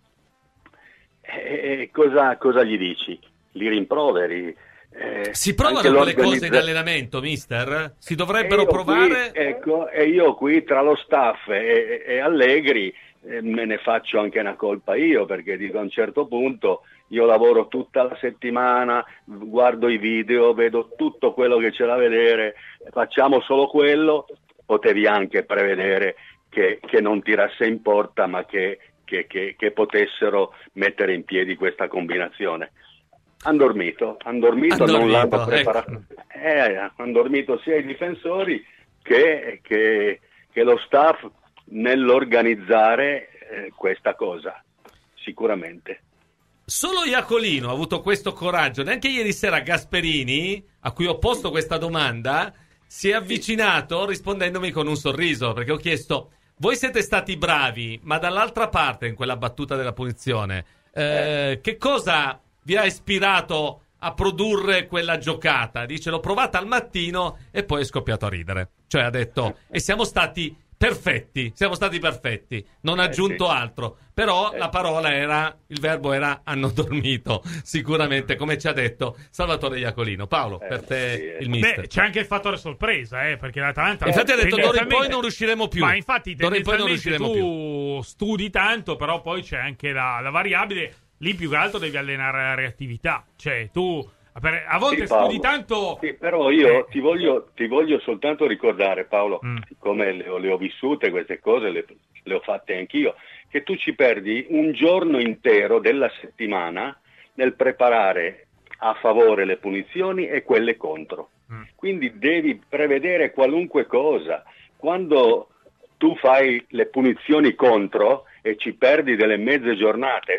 Cosa gli dici? Li rimproveri? Si provano quelle cose in allenamento, mister? Si dovrebbero provare? Ecco, e io qui tra lo staff e Allegri me ne faccio anche una colpa io, perché dico, a un certo punto io lavoro tutta la settimana, guardo i video, vedo tutto quello che c'è da vedere, facciamo solo quello. Potevi anche prevedere che non tirasse in porta, ma che potessero mettere in piedi questa combinazione. Han dormito, non l'hanno preparato. Han dormito sia i difensori che lo staff nell'organizzare questa cosa, sicuramente. Solo Iacolino ha avuto questo coraggio. Neanche ieri sera Gasperini, a cui ho posto questa domanda, si è avvicinato rispondendomi con un sorriso, perché ho chiesto: voi siete stati bravi, ma dall'altra parte in quella battuta della punizione che cosa vi ha ispirato a produrre quella giocata? Dice, l'ho provata al mattino e poi è scoppiato a ridere. Cioè ha detto, e siamo stati perfetti, non ha aggiunto altro. Però la parola era, il verbo era hanno dormito, sicuramente, come ci ha detto Salvatore Iacolino. Paolo, per te il mister. Beh, c'è anche il fattore sorpresa, perché l'Atalanta... Infatti ha detto, d'ora in poi non riusciremo più. Ma infatti, tendenzialmente tu studi tanto, però poi c'è anche la variabile. Lì più che altro devi allenare la reattività. Cioè, tu... A volte studi tanto... Sì, però io ti voglio soltanto ricordare, Paolo, siccome le ho vissute queste cose, le ho fatte anch'io, che tu ci perdi un giorno intero della settimana nel preparare a favore le punizioni e quelle contro. Quindi devi prevedere qualunque cosa. Quando tu fai le punizioni contro e ci perdi delle mezze giornate,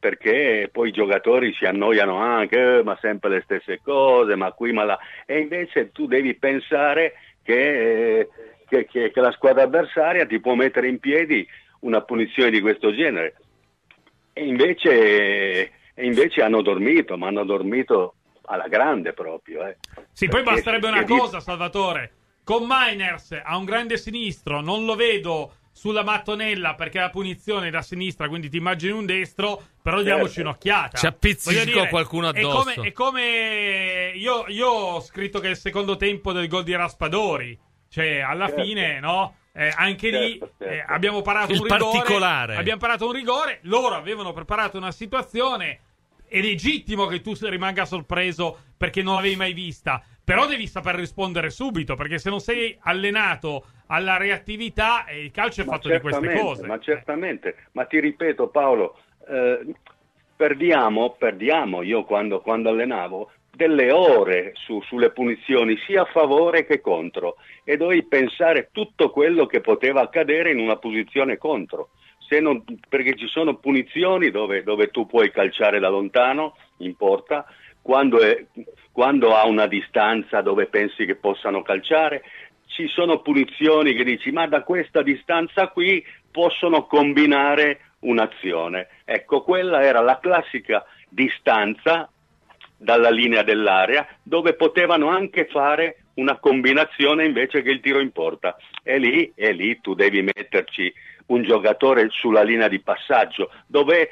perché poi i giocatori si annoiano anche, ma sempre le stesse cose, ma qui, ma là. E invece tu devi pensare che la squadra avversaria ti può mettere in piedi una punizione di questo genere. E invece hanno dormito, ma hanno dormito alla grande proprio. Sì, poi basterebbe una cosa, Salvatore. Con Mainers a un grande sinistro, non lo vedo sulla mattonella perché la punizione è da sinistra, quindi ti immagini un destro, però diamoci un'occhiata. Ci appizzico qualcuno addosso. È come io ho scritto che è il secondo tempo del gol di Raspadori, cioè alla fine, no? Anche lì abbiamo parato un rigore. Abbiamo parato un rigore, loro avevano preparato una situazione. È legittimo che tu rimanga sorpreso perché non l'avevi mai vista, però devi saper rispondere subito, perché se non sei allenato alla reattività, il calcio è fatto di queste cose. Ma certamente, ma ti ripeto Paolo, perdiamo, io quando allenavo, delle ore sulle punizioni, sia a favore che contro, e dovevi pensare tutto quello che poteva accadere in una posizione contro. Perché ci sono punizioni dove tu puoi calciare da lontano, in porta, quando ha una distanza dove pensi che possano calciare, ci sono punizioni che dici ma da questa distanza qui possono combinare un'azione. Ecco, quella era la classica distanza dalla linea dell'area dove potevano anche fare una combinazione invece che il tiro in porta, e lì tu devi metterci un giocatore sulla linea di passaggio dove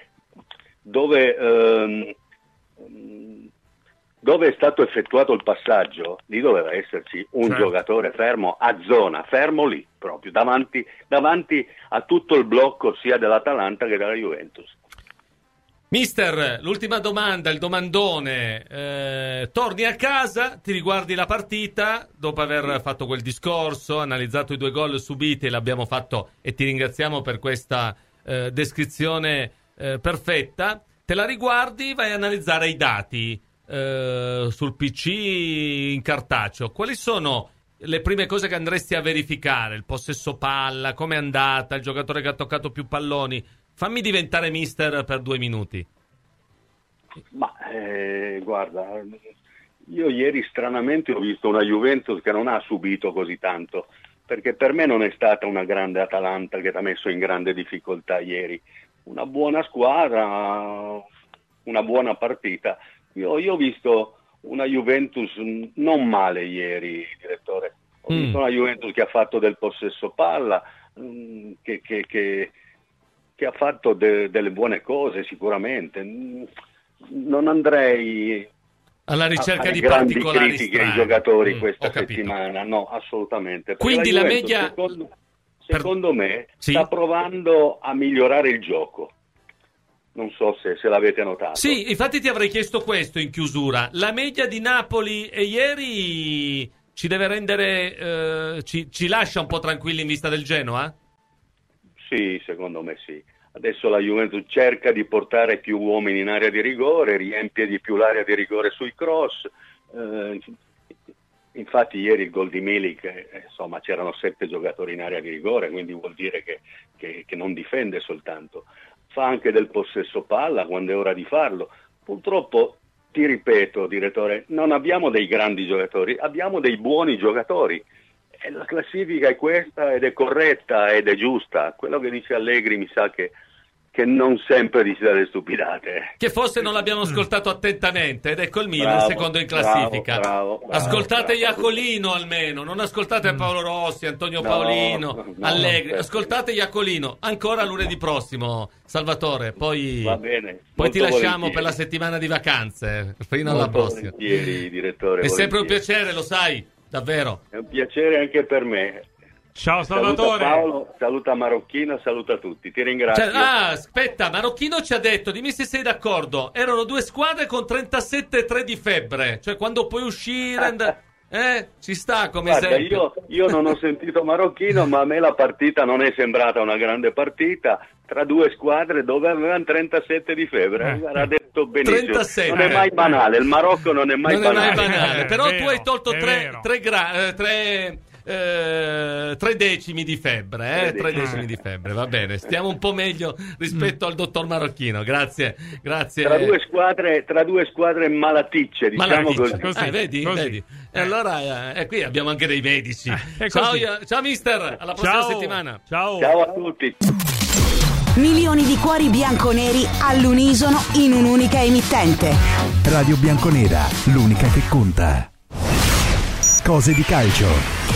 è stato effettuato il passaggio, lì doveva esserci un giocatore fermo a zona, fermo lì proprio davanti a tutto il blocco sia dell'Atalanta che della Juventus. Mister, l'ultima domanda, il domandone. Torni a casa, ti riguardi la partita dopo aver fatto quel discorso, analizzato i 2 gol subiti, l'abbiamo fatto e ti ringraziamo per questa descrizione perfetta. Te la riguardi, vai a analizzare i dati sul PC in cartaceo. Quali sono le prime cose che andresti a verificare? Il possesso palla, com'è andata, il giocatore che ha toccato più palloni? Fammi diventare mister per 2 minuti. Ma guarda, io ieri stranamente ho visto una Juventus che non ha subito così tanto, perché per me non è stata una grande Atalanta che ti ha messo in grande difficoltà ieri. Una buona squadra, una buona partita. Io ho visto una Juventus non male ieri, direttore. Ho visto una Juventus che ha fatto del possesso palla, che ha fatto delle buone cose sicuramente. Non andrei alla ricerca di grandi particolari critiche strani ai giocatori questa settimana, no, assolutamente. Quindi la media, secondo me, sta provando a migliorare il gioco. Non so se l'avete notato. Sì, infatti ti avrei chiesto questo in chiusura. La media di Napoli e ieri ci deve rendere, ci lascia un po' tranquilli in vista del Genoa? Sì, secondo me sì. Adesso la Juventus cerca di portare più uomini in area di rigore, riempie di più l'area di rigore sui cross. Infatti ieri il gol di Milik, insomma c'erano 7 giocatori in area di rigore, quindi vuol dire che non difende soltanto. Fa anche del possesso palla quando è ora di farlo. Purtroppo, ti ripeto, direttore, non abbiamo dei grandi giocatori, abbiamo dei buoni giocatori. E la classifica è questa ed è corretta ed è giusta. Quello che dice Allegri mi sa che non sempre dice delle stupidate. Che forse non l'abbiamo ascoltato attentamente, ed ecco il Milan secondo in classifica. Bravo, ascoltate Iacolino almeno, non ascoltate Paolo Rossi, Antonio Paolino, Allegri, ascoltate Iacolino. Ancora lunedì prossimo, Salvatore, poi va bene, poi ti lasciamo per la settimana di vacanze, fino alla prossima. Direttore, è sempre un piacere, lo sai, davvero. È un piacere anche per me. Ciao Salvatore. Saluta Paolo, saluta Marocchino, saluta tutti, ti ringrazio. Aspetta, Marocchino ci ha detto, dimmi se sei d'accordo, erano 2 squadre con 37,3 di febbre, cioè quando puoi uscire ci sta come esempio. Io non ho sentito Marocchino, ma a me la partita non è sembrata una grande partita tra 2 squadre dove avevano 37 di febbre. Ha detto benissimo. 37. Non è mai banale, il Marocco non è mai banale. Però vero, tu hai tolto 3 3 decimi di febbre, 3 decimi di febbre, va bene, stiamo un po' meglio rispetto al dottor Marocchino, grazie. Tra due squadre malaticce, diciamo così. Vedi? E allora qui abbiamo anche dei medici. Ciao mister, alla prossima settimana. Ciao a tutti. Milioni di cuori bianconeri all'unisono in un'unica emittente. Radio Bianconera, l'unica che conta. Cose di calcio.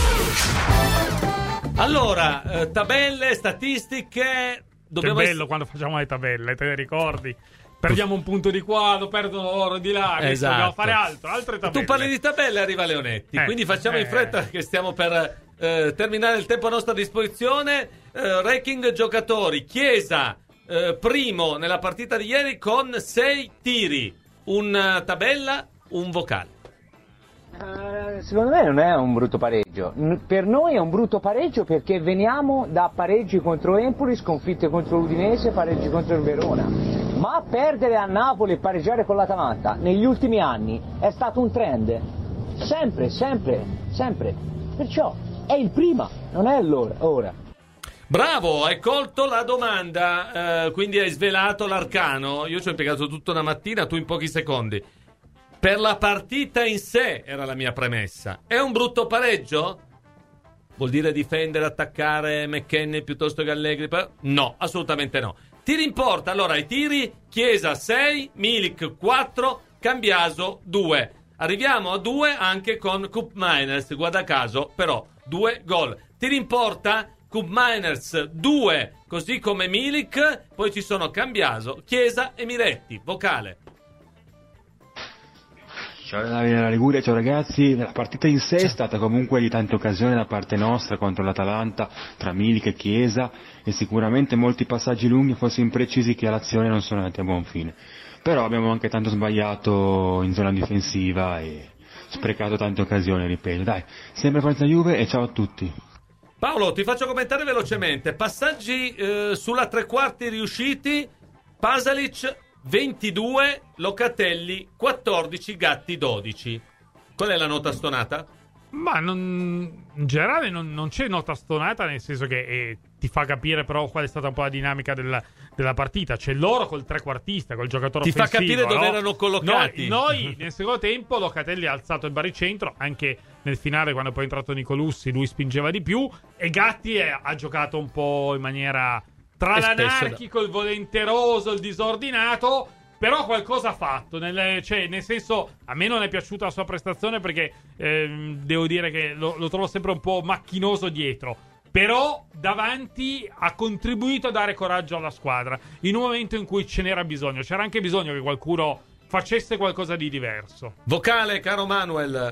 Allora, tabelle, statistiche. Che bello quando facciamo le tabelle, te le ricordi? Perdiamo un punto di qua, lo perdono loro di là. Esatto. Dobbiamo fare altre tabelle. Tu parli di tabelle, arriva Leonetti. Quindi facciamo in fretta che stiamo per terminare il tempo a nostra disposizione. Ranking giocatori. Chiesa primo nella partita di ieri con 6 tiri. Una tabella, un vocale. Secondo me non è un brutto pareggio. Per noi è un brutto pareggio perché veniamo da pareggi contro Empoli, sconfitte contro l'Udinese, pareggi contro il Verona. Ma perdere a Napoli e pareggiare con l'Atalanta negli ultimi anni è stato un trend. Sempre. Perciò è il prima, non è l'ora. Bravo, hai colto la domanda, quindi hai svelato l'arcano. Io ci ho impiegato tutta una mattina, tu in pochi secondi. Per la partita in sé era la mia premessa. È un brutto pareggio? Vuol dire difendere, attaccare McKennie piuttosto che Allegri? No, assolutamente no. Tiri in porta, allora i tiri, Chiesa 6, Milik 4, Cambiaso 2. Arriviamo a 2 anche con Koop Meiners, guarda caso, però 2 gol. Tiri in porta, Koop Meiners 2, così come Milik, poi ci sono Cambiaso, Chiesa e Miretti, vocale. Ciao dalla Liguria, ciao ragazzi. La partita in sé è stata comunque di tante occasioni da parte nostra contro l'Atalanta, tra Milik e Chiesa, e sicuramente molti passaggi lunghi, forse imprecisi, che all'azione non sono andati a buon fine. Però abbiamo anche tanto sbagliato in zona difensiva e sprecato tante occasioni, ripeto. Dai, sempre forza Juve e ciao a tutti. Paolo, ti faccio commentare velocemente. Passaggi sulla tre quarti riusciti, Pasalic 22, Locatelli 14, Gatti 12. Qual è la nota stonata? Ma in generale non c'è nota stonata, nel senso che ti fa capire però qual è stata un po' la dinamica della partita. C'è loro col trequartista, col giocatore ti offensivo. Ti fa capire dove erano collocati. Noi nel secondo tempo Locatelli ha alzato il baricentro, anche nel finale quando poi è entrato Nicolussi lui spingeva di più, e Gatti ha giocato un po' in maniera tra l'anarchico, il volenteroso, il disordinato. Però qualcosa ha fatto, nel senso, a me non è piaciuta la sua prestazione perché devo dire che lo trovo sempre un po' macchinoso dietro. Però davanti ha contribuito a dare coraggio alla squadra in un momento in cui ce n'era bisogno. C'era anche bisogno che qualcuno facesse qualcosa di diverso. Vocale, caro Manuel.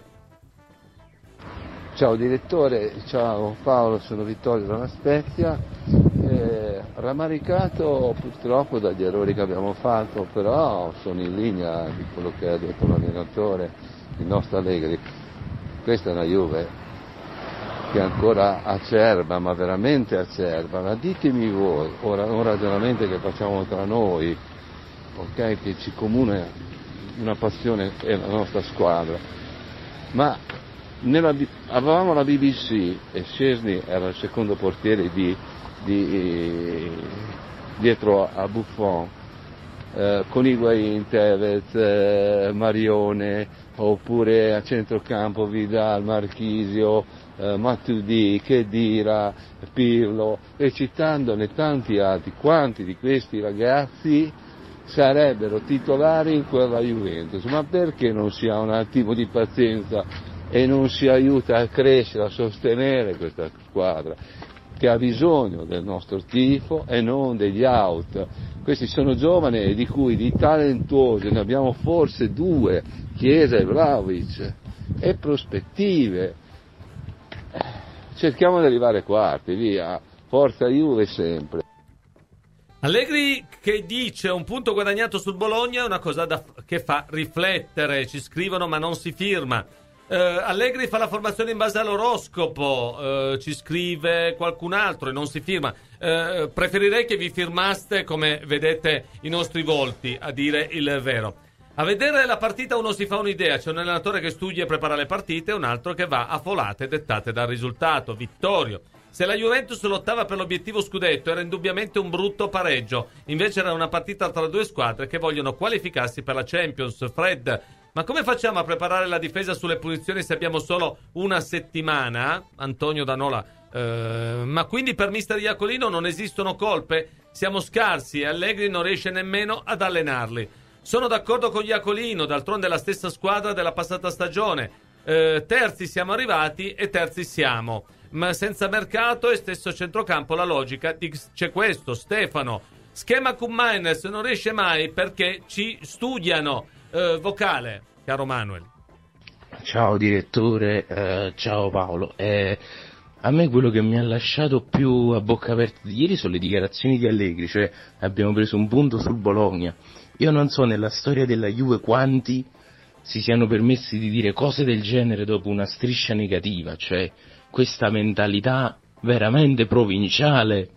Ciao direttore, ciao Paolo, sono Vittorio dalla Spezia. Rammaricato purtroppo dagli errori che abbiamo fatto, però sono in linea di quello che ha detto l'allenatore, il nostro Allegri. Questa è una Juve che è ancora acerba, ma veramente acerba. Ma ditemi voi, ora un ragionamento che facciamo tra noi, ok, che ci comuna una passione è la nostra squadra, ma avevamo la BBC e Szczesny era il secondo portiere dietro a Buffon, con Higuain, Tevez, Marione, oppure a centrocampo Vidal, Marchisio, Matuidi, Khedira, Pirlo, e citandone tanti altri. Quanti di questi ragazzi sarebbero titolari in quella Juventus? Ma perché non si ha un attimo di pazienza e non si aiuta a crescere, a sostenere questa squadra che ha bisogno del nostro tifo e non degli out? Questi sono giovani di cui di talentuosi ne abbiamo forse 2, Chiesa e Vlahovic, e prospettive. Cerchiamo di arrivare quarti, via, forza Juve sempre. Allegri che dice un punto guadagnato sul Bologna è una cosa che fa riflettere, ci scrivono ma non si firma. Allegri fa la formazione in base all'oroscopo, ci scrive qualcun altro e non si firma. Preferirei che vi firmaste come vedete i nostri volti, a dire il vero. A vedere la partita uno si fa un'idea, c'è un allenatore che studia e prepara le partite e un altro che va a folate dettate dal risultato. Vittorio: se la Juventus lottava per l'obiettivo scudetto era indubbiamente un brutto pareggio, invece era una partita tra due squadre che vogliono qualificarsi per la Champions. Fred: ma come facciamo a preparare la difesa sulle punizioni se abbiamo solo una settimana? Antonio Danola: ma quindi per mister Iacolino non esistono colpe? Siamo scarsi e Allegri non riesce nemmeno ad allenarli. Sono d'accordo con Iacolino, d'altronde è la stessa squadra della passata stagione. Terzi siamo arrivati e terzi siamo. Ma senza mercato e stesso centrocampo la logica c'è questo. Stefano: schema Koeman non riesce mai perché ci studiano. Vocale, caro Manuel. Ciao direttore, ciao Paolo. A me quello che mi ha lasciato più a bocca aperta di ieri sono le dichiarazioni di Allegri, cioè abbiamo preso un punto sul Bologna. Io non so nella storia della Juve quanti si siano permessi di dire cose del genere dopo una striscia negativa, cioè questa mentalità veramente provinciale.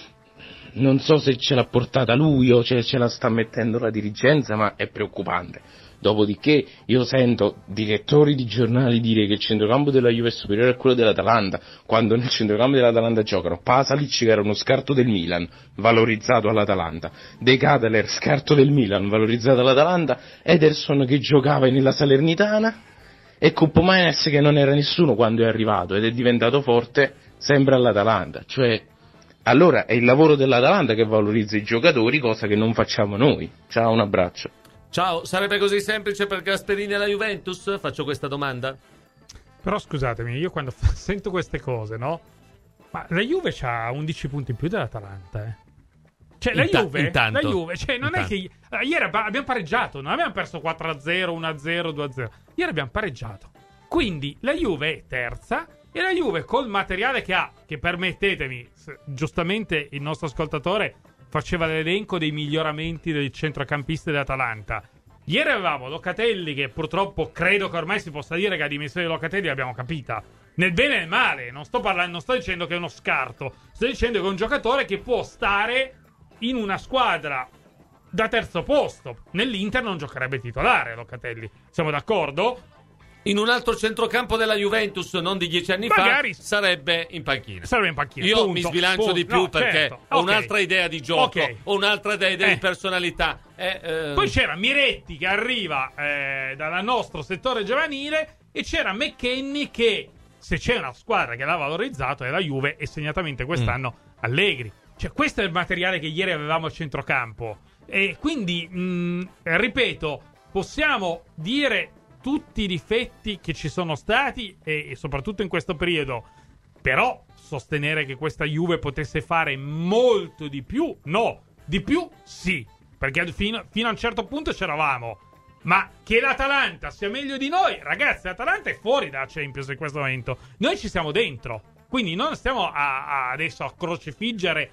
Non so se ce l'ha portata lui o ce la sta mettendo la dirigenza, ma è preoccupante. Dopodiché io sento direttori di giornali dire che il centrocampo della Juve è superiore a quello dell'Atalanta, quando nel centrocampo dell'Atalanta giocano Pasalic, che era uno scarto del Milan, valorizzato all'Atalanta, De Ketelaere, scarto del Milan, valorizzato all'Atalanta, Ederson che giocava nella Salernitana e Koeman che non era nessuno quando è arrivato ed è diventato forte sempre all'Atalanta. Cioè, allora è il lavoro dell'Atalanta che valorizza i giocatori, cosa che non facciamo noi. Ciao, un abbraccio. Ciao, sarebbe così semplice per Gasperini e la Juventus? Faccio questa domanda. Però scusatemi, io quando sento queste cose, no? Ma la Juve c'ha 11 punti in più dell'Atalanta, eh? Cioè la Juve, cioè non è che ieri abbiamo pareggiato, non abbiamo perso 4-0, 1-0, 2-0. Ieri abbiamo pareggiato. Quindi la Juve è terza e la Juve col materiale che ha, che permettetemi, giustamente il nostro ascoltatore faceva l'elenco dei miglioramenti del centrocampista dell'Atalanta. Ieri avevamo Locatelli, che purtroppo credo che ormai si possa dire che la dimensione di Locatelli l'abbiamo capita. Nel bene e nel male, non sto dicendo che è uno scarto, sto dicendo che è un giocatore che può stare in una squadra da terzo posto. Nell'Inter non giocherebbe titolare Locatelli, siamo d'accordo? In un altro centrocampo della Juventus, non di 10 anni magari fa, sarebbe in panchina. Io punto, mi sbilancio di più perché certo. Ho un'altra idea di gioco, ho un'altra idea di personalità. Poi c'era Miretti che arriva dal nostro settore giovanile e c'era McKennie che, se c'è una squadra che l'ha valorizzato, è la Juve e segnatamente quest'anno Allegri. Cioè questo è il materiale che ieri avevamo a centrocampo. E quindi, ripeto, possiamo dire tutti i difetti che ci sono stati e soprattutto in questo periodo, però sostenere che questa Juve potesse fare molto di più, no, di più sì, perché fino a un certo punto c'eravamo, ma che l'Atalanta sia meglio di noi, ragazzi, l'Atalanta è fuori dalla Champions in questo momento, noi ci siamo dentro, quindi non stiamo adesso a crocifiggere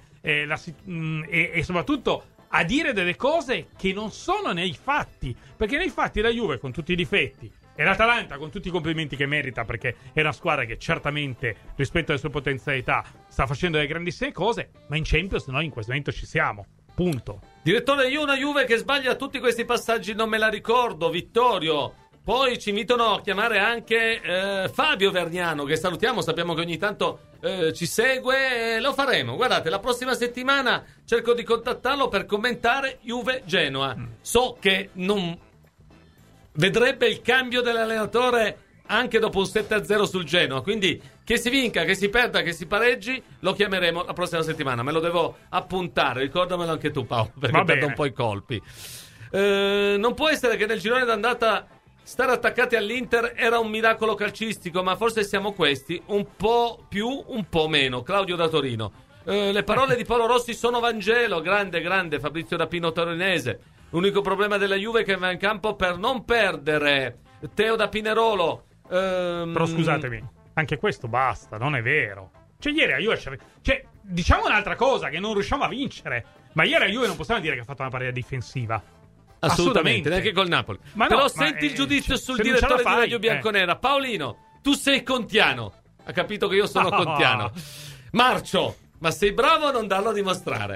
e soprattutto a dire delle cose che non sono nei fatti, perché nei fatti la Juve con tutti i difetti e l'Atalanta con tutti i complimenti che merita, perché è una squadra che certamente rispetto alle sue potenzialità sta facendo delle grandissime cose, ma in Champions noi in questo momento ci siamo, punto. Direttore, io una Juve che sbaglia tutti questi passaggi non me la ricordo. Vittorio, poi ci invitano a chiamare anche Fabio Vergnano, che salutiamo, sappiamo che ogni tanto ci segue, lo faremo. Guardate, la prossima settimana cerco di contattarlo per commentare Juve-Genoa. So che non vedrebbe il cambio dell'allenatore anche dopo un 7-0 sul Genoa, quindi che si vinca, che si perda, che si pareggi, lo chiameremo la prossima settimana. Me lo devo appuntare, ricordamelo anche tu Paolo, perché perdo un po' i colpi. Non può essere che nel girone d'andata stare attaccati all'Inter era un miracolo calcistico, ma forse siamo questi, un po' più, un po' meno. Claudio da Torino. Le parole di Paolo Rossi sono Vangelo, grande Fabrizio da Pino Torinese. L'unico problema della Juve è che va in campo per non perdere. Teo da Pinerolo. Però scusatemi, anche questo basta, non è vero. Cioè ieri a Juve diciamo un'altra cosa, che non riusciamo a vincere, ma ieri a Juve non possiamo dire che ha fatto una partita difensiva. Assolutamente, neanche col Napoli. Ma però no, senti il giudizio sul direttore di Radio Bianconera. Paolino, tu sei contiano. Ha capito che io sono contiano. Marcio, ma sei bravo a non darlo a dimostrare.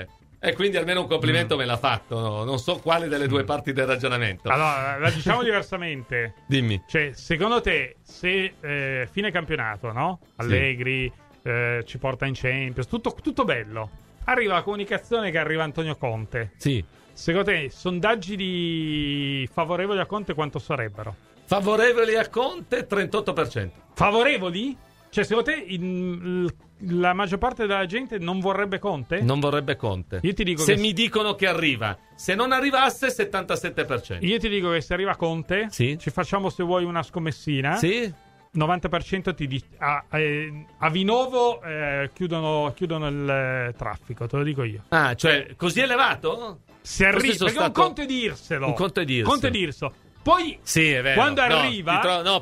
E quindi almeno un complimento me l'ha fatto, no? Non so quale delle due parti del ragionamento. Allora, la diciamo diversamente. Dimmi. Cioè, secondo te, se fine campionato, no? Allegri ci porta in Champions, tutto bello. Arriva la comunicazione che arriva Antonio Conte. Sì. Secondo te, sondaggi di favorevoli a Conte quanto sarebbero? Favorevoli a Conte, 38%. Favorevoli? Cioè, secondo te la maggior parte della gente non vorrebbe Conte? Non vorrebbe Conte. Io ti dico se mi dicono che arriva. Se non arrivasse, 77%. Io ti dico che se arriva Conte, ci facciamo, se vuoi, una scommessina. Sì. 90% a Vinovo chiudono il traffico, te lo dico io. Ah, cioè, così elevato? Se arriva, perché un conto è dirselo. Un conto è dirselo. Poi, sì, è vero. quando arriva,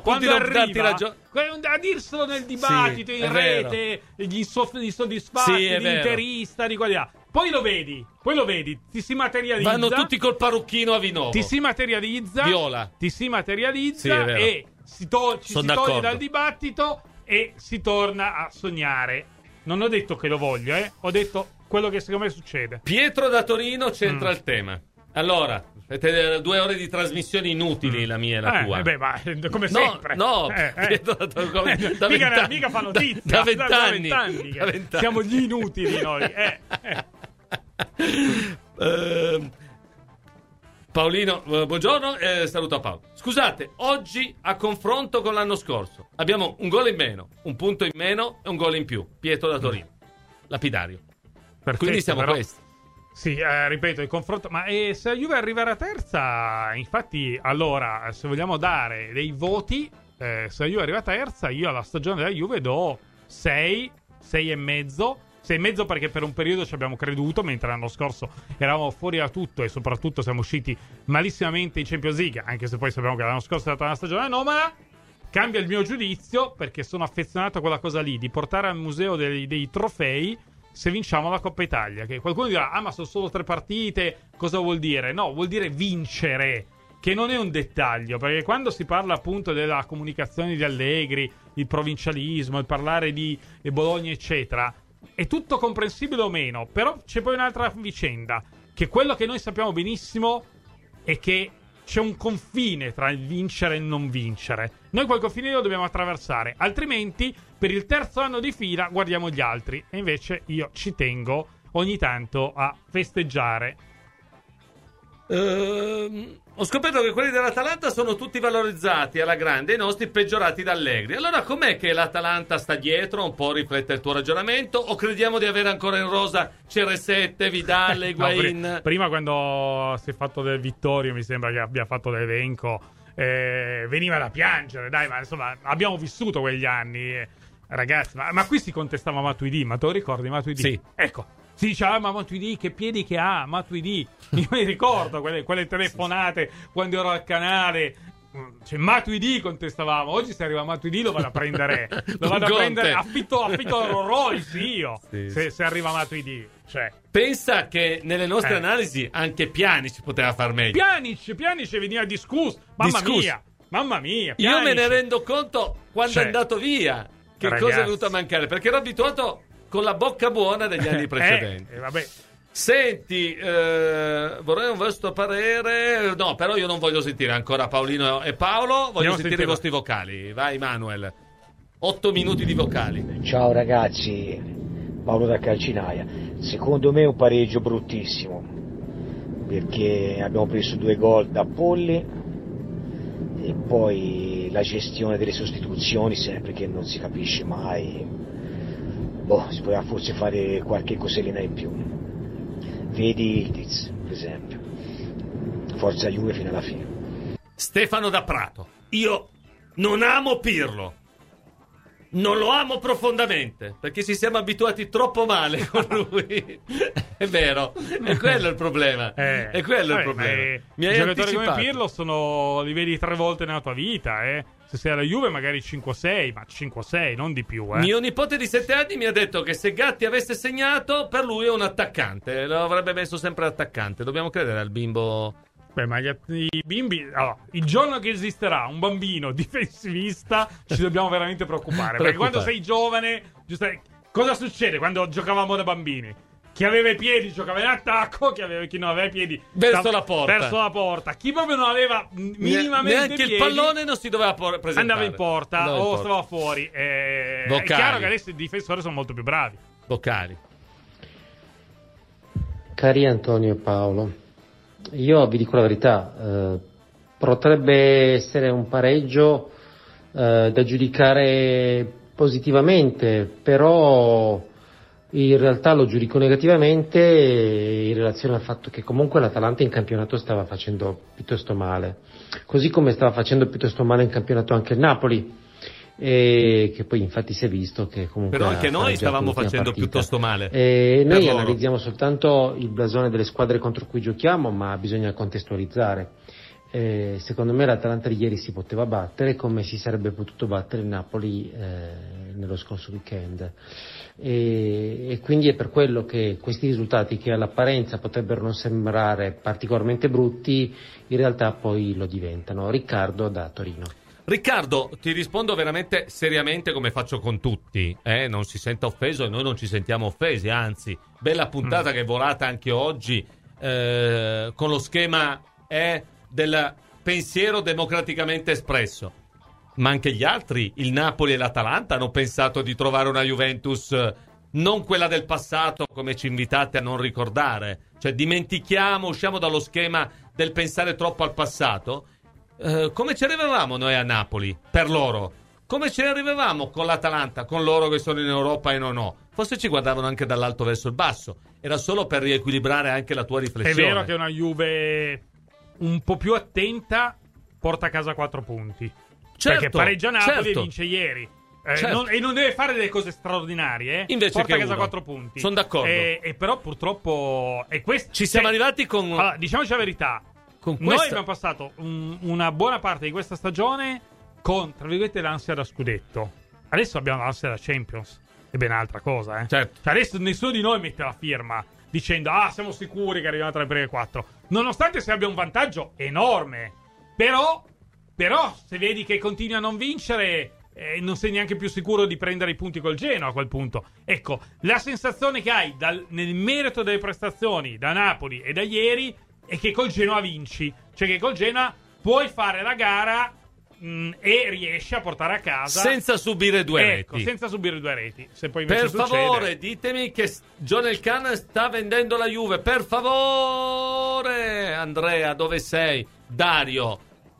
a dirselo nel dibattito, in rete, gli soddisfatti, l'interista, di qua di là. Poi lo vedi, ti si materializza. Vanno tutti col parrucchino a Vinovo. Ti si materializza. Viola. Ti si materializza e ci si toglie dal dibattito e si torna a sognare. Non ho detto che lo voglio, ho detto quello che secondo me succede. Pietro da Torino c'entra il tema. Allora, 2 ore di trasmissioni inutili, la mia e la tua. Ma come sempre. No, Pietro da Torino. Mica fa notizia. Da 20 anni. Siamo gli inutili noi. Paolino, buongiorno, saluto a Paolo. Scusate, oggi a confronto con l'anno scorso abbiamo un gol in meno, un punto in meno e un gol in più. Pietro da Torino, lapidario. Perfetto, quindi siamo questi. Sì, ripeto, il confronto. Ma se la Juve arriverà terza, infatti, allora, se vogliamo dare dei voti, se la Juve arriva terza, io alla stagione della Juve do 6, 6,5. 6,5 perché per un periodo ci abbiamo creduto, mentre l'anno scorso eravamo fuori da tutto e soprattutto siamo usciti malissimamente in Champions League, anche se poi sappiamo che l'anno scorso è stata una stagione anomala. Cambia il mio giudizio perché sono affezionato a quella cosa lì, di portare al museo dei trofei se vinciamo la Coppa Italia. Che qualcuno dirà, ma sono solo 3 partite, cosa vuol dire? No, vuol dire vincere, che non è un dettaglio, perché quando si parla appunto della comunicazione di Allegri, il provincialismo, il parlare di Bologna eccetera, è tutto comprensibile o meno, però c'è poi un'altra vicenda, che quello che noi sappiamo benissimo è che c'è un confine tra il vincere e il non vincere. Noi quel confine lo dobbiamo attraversare, altrimenti per il terzo anno di fila guardiamo gli altri. E invece io ci tengo ogni tanto a festeggiare. Ho scoperto che quelli dell'Atalanta sono tutti valorizzati alla grande e i nostri peggiorati da Allegri. Allora com'è che l'Atalanta sta dietro? Un po' riflette il tuo ragionamento? O crediamo di avere ancora in rosa CR7, Vidal, Higuain? No, prima quando si è fatto del Vittorio, mi sembra che abbia fatto l'elenco, veniva da piangere, dai, ma insomma abbiamo vissuto quegli anni, ragazzi, ma qui si contestava Matuidi, ma te lo ricordi Matuidi? Sì. Ecco. Si dice, ma Matuidi, che piedi che ha, Matuidi. Io mi ricordo quelle telefonate quando ero al canale. Cioè, Matuidi contestavamo. Oggi se arriva Matuidi lo vado a prendere. Affitto la Rolls Royce io. Sì. Se arriva Matuidi. Cioè. Pensa che nelle nostre analisi anche Pjanic poteva far meglio. Pjanic veniva discusso. Mamma mia. Pjanic. Io me ne rendo conto quando è andato via. Che ragazzi, cosa è venuto a mancare? Perché ero abituato con la bocca buona degli anni precedenti. Vabbè. Senti, vorrei un vostro parere. No, però io non voglio sentire ancora Paolino e Paolo. Voglio sentire i vostri vocali. Vai, Manuel. 8 minuti di vocali. Ciao ragazzi, Paolo da Calcinaia. Secondo me è un pareggio bruttissimo, perché abbiamo preso 2 gol da Polli e poi la gestione delle sostituzioni sempre che non si capisce mai. Si poteva forse fare qualche cosellina in più. Vedi Ildiz, per esempio. Forza Juve fino alla fine. Stefano da Prato. Io non amo Pirlo. Non lo amo profondamente, perché ci siamo abituati troppo male con lui. È vero, è quello il problema. È quello il problema. Mi hai giocatori come Pirlo li vedi 3 volte nella tua vita, Se sei alla Juve magari 5-6, ma 5-6, non di più, Mio nipote di 7 anni mi ha detto che se Gatti avesse segnato, per lui è un attaccante. Lo avrebbe messo sempre attaccante. Dobbiamo credere al bimbo. Beh, ma i bimbi... Allora, il giorno che esisterà un bambino difensivista ci dobbiamo veramente preoccupare. Perché quando sei giovane... cosa succede quando giocavamo da bambini? chi aveva i piedi giocava in attacco, chi non aveva i piedi verso la porta. Chi proprio non aveva minimamente neanche piedi, il pallone non si doveva presentare, andava in porta stava fuori. È chiaro che adesso i difensori sono molto più bravi. Boccali. Cari Antonio e Paolo, io vi dico la verità, potrebbe essere un pareggio da giudicare positivamente, però in realtà lo giudico negativamente in relazione al fatto che comunque l'Atalanta in campionato stava facendo piuttosto male, così come stava facendo piuttosto male in campionato anche il Napoli, e che poi infatti si è visto che comunque però anche noi stavamo facendo piuttosto male. Noi analizziamo soltanto il blasone delle squadre contro cui giochiamo, ma bisogna contestualizzare. Secondo me l'Atalanta di ieri si poteva battere come si sarebbe potuto battere il Napoli nello scorso weekend, e quindi è per quello che questi risultati, che all'apparenza potrebbero non sembrare particolarmente brutti, in realtà poi lo diventano. Riccardo da Torino. Riccardo, ti rispondo veramente seriamente come faccio con tutti, non si senta offeso e noi non ci sentiamo offesi, anzi, bella puntata che è volata anche oggi con lo schema del pensiero democraticamente espresso, ma anche gli altri, il Napoli e l'Atalanta, hanno pensato di trovare una Juventus non quella del passato, come ci invitate a non ricordare, cioè dimentichiamo, usciamo dallo schema del pensare troppo al passato. Come ci arrivavamo noi a Napoli per loro? Come ci arrivavamo con l'Atalanta, con loro che sono in Europa e no? Forse ci guardavano anche dall'alto verso il basso, era solo per riequilibrare anche la tua riflessione. È vero che una Juve un po' più attenta porta a casa 4 punti, perché pareggia Napoli e vince ieri, e non deve fare delle cose straordinarie, invece porta che a casa 4 uno. punti. Sono d'accordo, e però purtroppo ci siamo arrivati con... Allora, diciamoci la verità, noi abbiamo passato una buona parte di questa stagione con, tra virgolette, l'ansia da scudetto. Adesso abbiamo l'ansia da Champions, è ben altra cosa, certo. Cioè, adesso nessuno di noi mette la firma dicendo siamo sicuri che arriviamo tra le prime 4, nonostante si abbia un vantaggio enorme. Però se vedi che continui a non vincere, non sei neanche più sicuro di prendere i punti col Genoa a quel punto. Ecco, la sensazione che hai nel merito delle prestazioni da Napoli e da ieri è che col Genoa vinci, cioè che col Genoa puoi fare la gara e riesci a portare a casa senza subire due reti. Senza subire 2 reti. Se poi per succede... favore, ditemi che John Elkann sta vendendo la Juve. Per favore, Andrea, dove sei? Dario.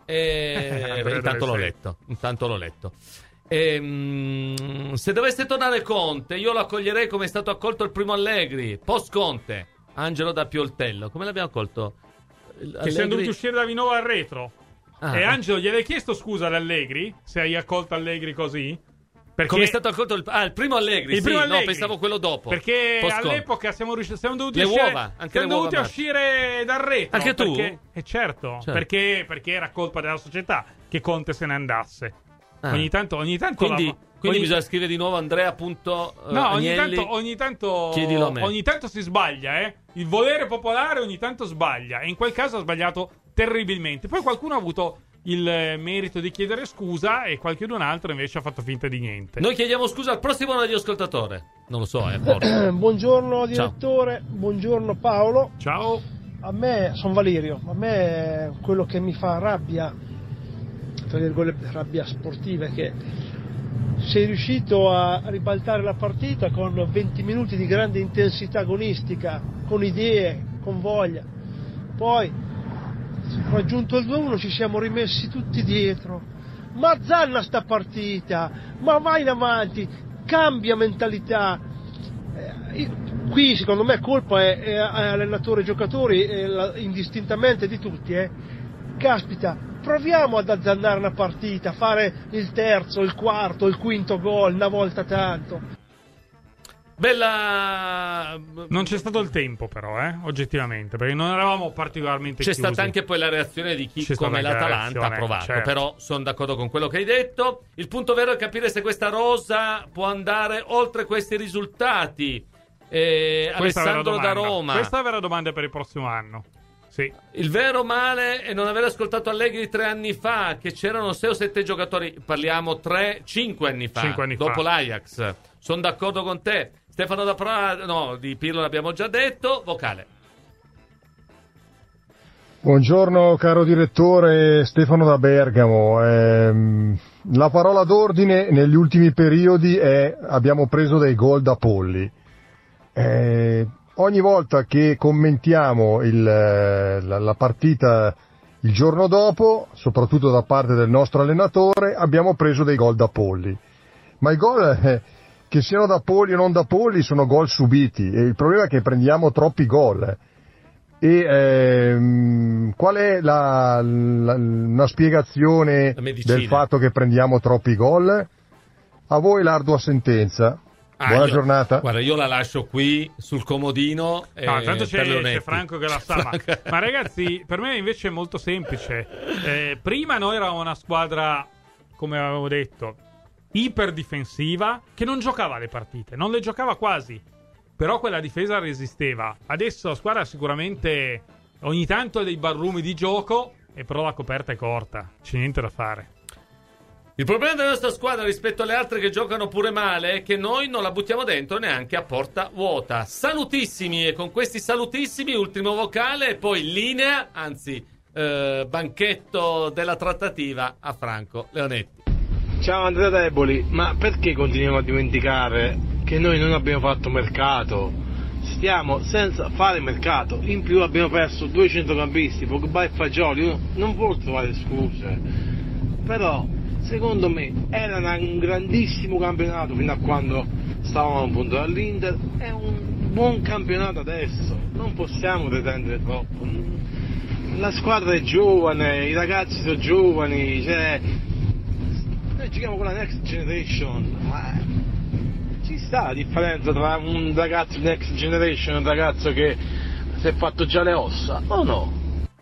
Intanto l'ho letto. Se dovesse tornare Conte, io lo accoglierei come è stato accolto il primo Allegri. Post Conte, Angelo da Pioltello. Come l'abbiamo accolto? Che siamo dovuti uscire da Vinova al retro. E Angelo, gli hai chiesto scusa ad Allegri? Se hai accolto Allegri così? Perché... Come è stato accolto il primo Allegri? No, pensavo quello dopo. Perché all'epoca siamo dovuti uscire dal retro. Anche tu? Certo. Perché era colpa della società che Conte se ne andasse. Ogni tanto quindi bisogna scrivere di nuovo Andrea. Ogni tanto si sbaglia, Il volere popolare ogni tanto sbaglia, e in quel caso ha sbagliato terribilmente. Poi qualcuno ha avuto il merito di chiedere scusa e qualcun altro invece ha fatto finta di niente. Noi chiediamo scusa al prossimo radioascoltatore. Non lo so, Buongiorno direttore, ciao. Buongiorno Paolo. Ciao. A me, sono Valerio, a me quello che mi fa rabbia, tra virgolette rabbia sportiva, è che sei riuscito a ribaltare la partita con 20 minuti di grande intensità agonistica, con idee, con voglia. Poi raggiunto il 2-1 ci siamo rimessi tutti dietro. Ma zanna sta partita, ma vai in avanti, cambia mentalità. Qui secondo me colpa è allenatore, giocatori, indistintamente di tutti. Caspita, proviamo ad azzannare una partita, fare il terzo, il quarto, il quinto gol una volta tanto. Bella. Non c'è stato il tempo, però, oggettivamente, perché non eravamo particolarmente chiusi. C'è stata anche poi la reazione di chi, come l'Atalanta, ha provato. Certo. Però sono d'accordo con quello che hai detto. Il punto vero è capire se questa rosa può andare oltre questi risultati. Alessandro da Roma. Questa è la vera domanda per il prossimo anno. Sì. Il vero male è non aver ascoltato Allegri 3 anni fa, che c'erano 6 o 7 giocatori. Parliamo 5 anni fa. 5 anni dopo l'Ajax. Sono d'accordo con te. Stefano da Prato, no, di Pirlo l'abbiamo già detto. Vocale. Buongiorno caro direttore, Stefano da Bergamo. La parola d'ordine negli ultimi periodi è abbiamo preso dei gol da polli. Ogni volta che commentiamo la partita il giorno dopo, soprattutto da parte del nostro allenatore, abbiamo preso dei gol da polli. Ma i gol, che siano da polli o non da polli, sono gol subiti, e il problema è che prendiamo troppi gol. E qual è una spiegazione del fatto che prendiamo troppi gol? A voi l'ardua sentenza. Buona giornata. Guarda, io la lascio qui sul comodino. No, tanto c'è Franco che la sa. Ma ragazzi, per me invece è molto semplice. Prima noi eravamo una squadra, come avevo detto, iperdifensiva, che non giocava le partite, non le giocava quasi. Però quella difesa resisteva. Adesso la squadra sicuramente ogni tanto ha dei barlumi di gioco, e però la coperta è corta, c'è niente da fare. Il problema della nostra squadra rispetto alle altre che giocano pure male è che noi non la buttiamo dentro neanche a porta vuota. Salutissimi, e con questi salutissimi ultimo vocale e poi linea, anzi banchetto della trattativa a Franco Leonetti. Ciao Andrea Deboli, ma perché continuiamo a dimenticare che noi non abbiamo fatto mercato? Stiamo senza fare mercato, in più abbiamo perso 2 centrocampisti, Pogba e Fagioli. Io non voglio trovare scuse, però secondo me era un grandissimo campionato fino a quando stavamo a un punto dall'Inter, è un buon campionato adesso, non possiamo pretendere troppo. La squadra è giovane, i ragazzi sono giovani, cioè noi giochiamo con la next generation, ma ci sta la differenza tra un ragazzo next generation e un ragazzo che si è fatto già le ossa, o no?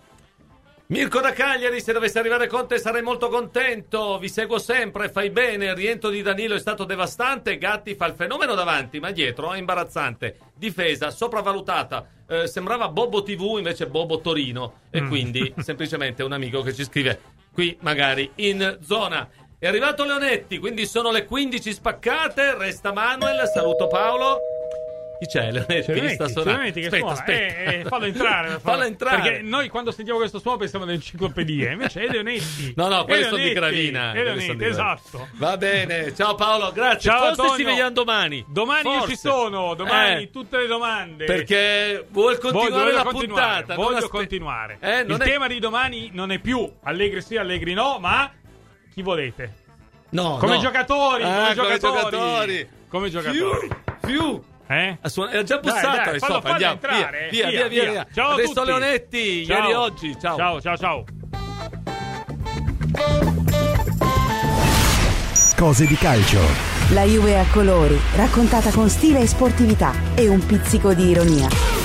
Mirko da Cagliari, se dovesse arrivare Conte sarei molto contento, vi seguo sempre, fai bene, il rientro di Danilo è stato devastante, Gatti fa il fenomeno davanti, ma dietro è imbarazzante, difesa sopravvalutata, sembrava Bobo TV invece Bobo Torino, e quindi semplicemente un amico che ci scrive qui magari in zona. È arrivato Leonetti, quindi sono le 15 spaccate, resta Manuel, saluto Paolo. Chi c'è? Leonetti sta suonando. Aspetta. Fallo entrare. Fallo entrare. Perché noi quando sentiamo questo suono pensiamo alle enciclopedie, invece è Leonetti. No, quelli sono di Gravina. È Leonetti, esatto. Va bene, ciao Paolo, grazie. Ciao, Forse Antonio. ci vediamo domani. Domani io ci sono, domani tutte le domande. Perché vuoi continuare la puntata? Voglio continuare. Il tema di domani non è più Allegri sì, Allegri no, ma chi volete? No, come giocatori. Come giocatori. Più. È già bussata. Fallo entrare. Via. Ciao adesso a tutti. Leonetti, Ciao. ieri oggi. Ciao. Cose di calcio. La Juve a colori, raccontata con stile e sportività e un pizzico di ironia.